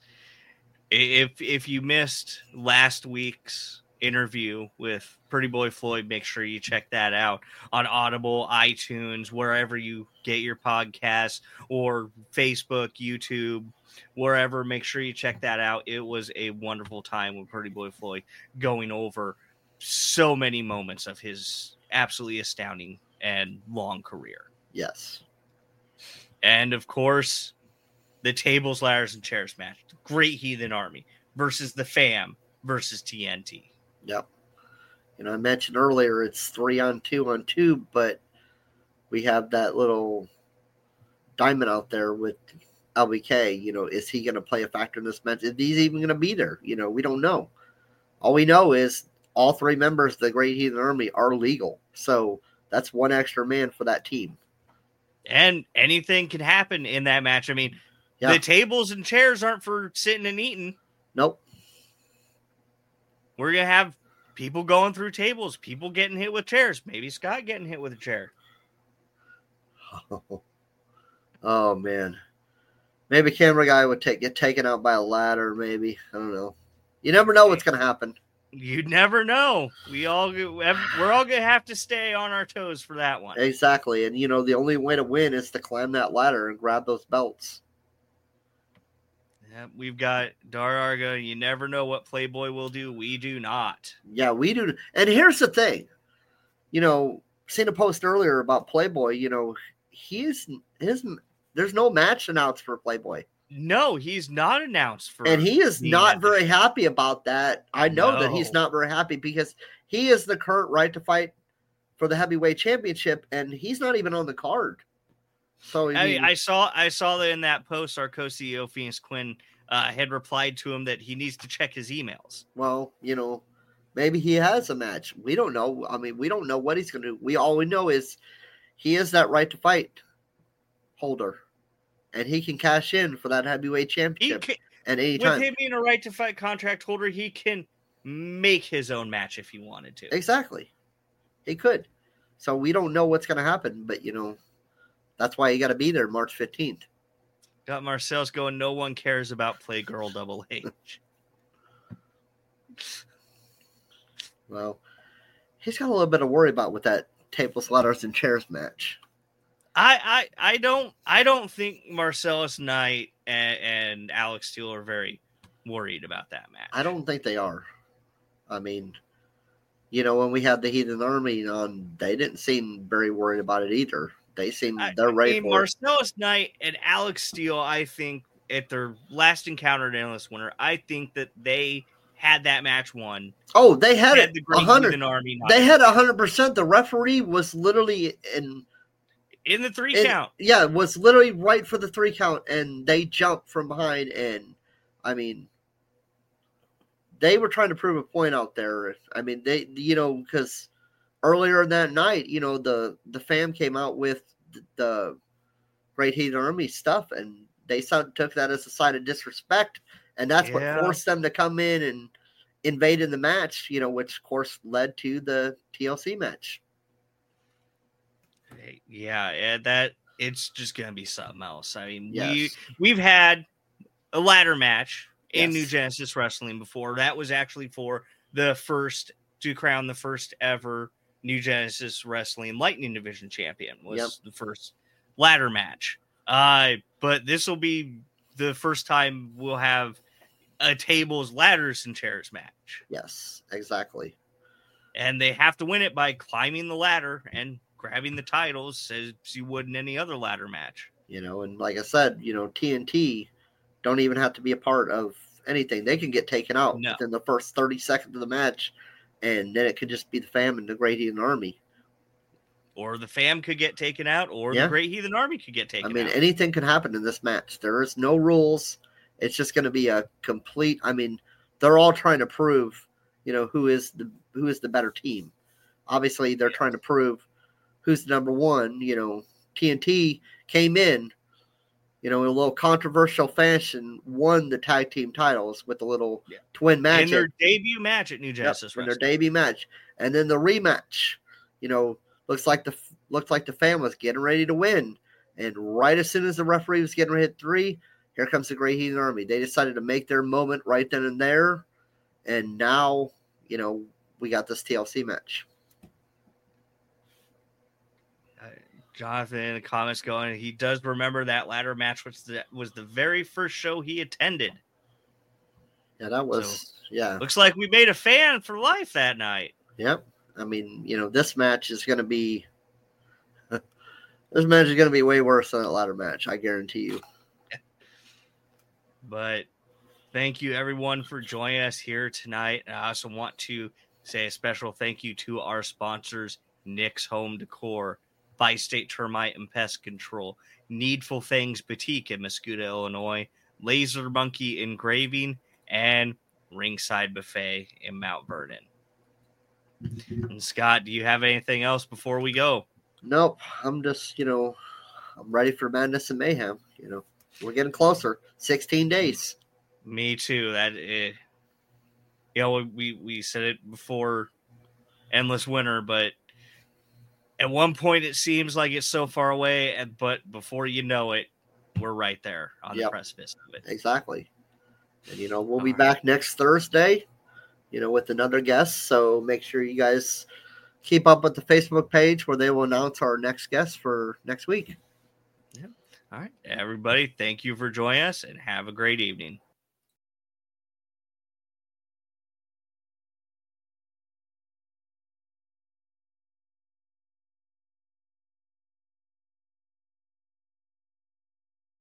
if you missed last week's interview with Pretty Boy Floyd, make sure you check that out on Audible, iTunes, wherever you get your podcasts, or Facebook, YouTube, wherever. Make sure you check that out. It was a wonderful time with Pretty Boy Floyd, going over so many moments of his absolutely astounding and long career. Yes. And of course, the tables, ladders, and chairs match. Great Heathen Army versus the Fam versus TNT. Yep. I mentioned earlier it's 3-on-2, but we have that little diamond out there with LBK. Is he going to play a factor in this match? Is he even going to be there? We don't know. All we know is all 3 members of the Great Heathen Army are legal. So that's one extra man for that team. And anything can happen in that match. I mean, the tables and chairs aren't for sitting and eating. Nope. We're going to have people going through tables, people getting hit with chairs. Maybe Scott getting hit with a chair. Oh man. Maybe camera guy would get taken out by a ladder, maybe. I don't know. You never know what's going to happen. You never know. We're all going to have to stay on our toes for that one. Exactly. And, the only way to win is to climb that ladder and grab those belts. Yeah, we've got Dar Arga. You never know what Playboy will do. We do not. Yeah, we do. And here's the thing. Seen a post earlier about Playboy. There's no match announced for Playboy. No, he's not announced for. And he is not very happy about that. I know that he's not very happy because he is the current right to fight for the heavyweight championship, and he's not even on the card. So I saw that in that post, our co-CEO Phoenix Quinn had replied to him that he needs to check his emails. Well, maybe he has a match. We don't know. I mean, we don't know what he's going to do. All we know is he is that right to fight holder, and he can cash in for that heavyweight championship at any time. With him being a right to fight contract holder, he can make his own match if he wanted to. Exactly, he could. So we don't know what's going to happen, but that's why you got to be there March 15th. Got Marcel's going, no one cares about Playgirl Double H. Well, he's got a little bit of worry about with that tables, ladders, and chairs match. I don't think Marcellus Knight and Alex Steele are very worried about that match. I don't think they are. I mean, when we had the Heathen Army on, they didn't seem very worried about it either. They seem they're ready for Marcellus Knight and Alex Steele, I think, at their last encounter at Endless Winter, I think that they had that match won. Oh, they had it. The Great Heathen Army. They had 100%. The referee was literally in the 3 count. Yeah, was literally right for the 3 count, and they jumped from behind. And I mean, they were trying to prove a point out there. I mean, they, because earlier that night, the Fam came out with the Great Heathen Army stuff, and they took that as a sign of disrespect, and that's what forced them to come in and invade in the match, which of course led to the TLC match. Yeah, that it's just gonna be something else. I mean, we've had a ladder match in New Genesis Wrestling before. That was actually for the first to crown the first ever New Genesis Wrestling Lightning Division champion. Was the first ladder match. But this will be the first time we'll have a tables, ladders, and chairs match. Yes, exactly. And they have to win it by climbing the ladder and grabbing the titles as you would in any other ladder match. And like I said, TNT don't even have to be a part of anything. They can get taken out within the first 30 seconds of the match, and then it could just be the Fam and the Great Heathen Army. Or the Fam could get taken out, or the Great Heathen Army could get taken out. I mean, anything can happen in this match. There is no rules. It's just going to be a complete. I mean, they're all trying to prove, who is the better team. Obviously, they're trying to prove who's the number one. TNT came in, in a little controversial fashion, won the tag team titles with a little twin match in their debut match at New Genesis Wrestling. In their debut match, and then the rematch. Looks like the Fam was getting ready to win, And right as soon as the referee was getting ready to hit 3, here comes the Great Heathen Army. They decided to make their moment right then and there. And now, we got this TLC match. Jonathan in the comments going, he does remember that ladder match, which was the very first show he attended. Yeah, that was, Looks like we made a fan for life that night. Yep. I mean, this match is going to be, way worse than that ladder match. I guarantee you. But thank you everyone for joining us here tonight. And I also want to say a special thank you to our sponsors, Nick's Home Decor, Bi-State Termite and Pest Control, Needful Things Boutique in Mascoutah, Illinois, Laser Monkey Engraving, and Ringside Buffet in Mount Vernon. And Scott, do you have anything else before we go? Nope. I'm just, I'm ready for madness and mayhem. We're getting closer. 16 days. Me too. We said it before Endless Winter, but at one point it seems like it's so far away, but before you know it, we're right there on the precipice of it. Exactly. And, we'll be back next Thursday, with another guest. So make sure you guys keep up with the Facebook page where they will announce our next guest for next week. Yep. All right, everybody, thank you for joining us and have a great evening.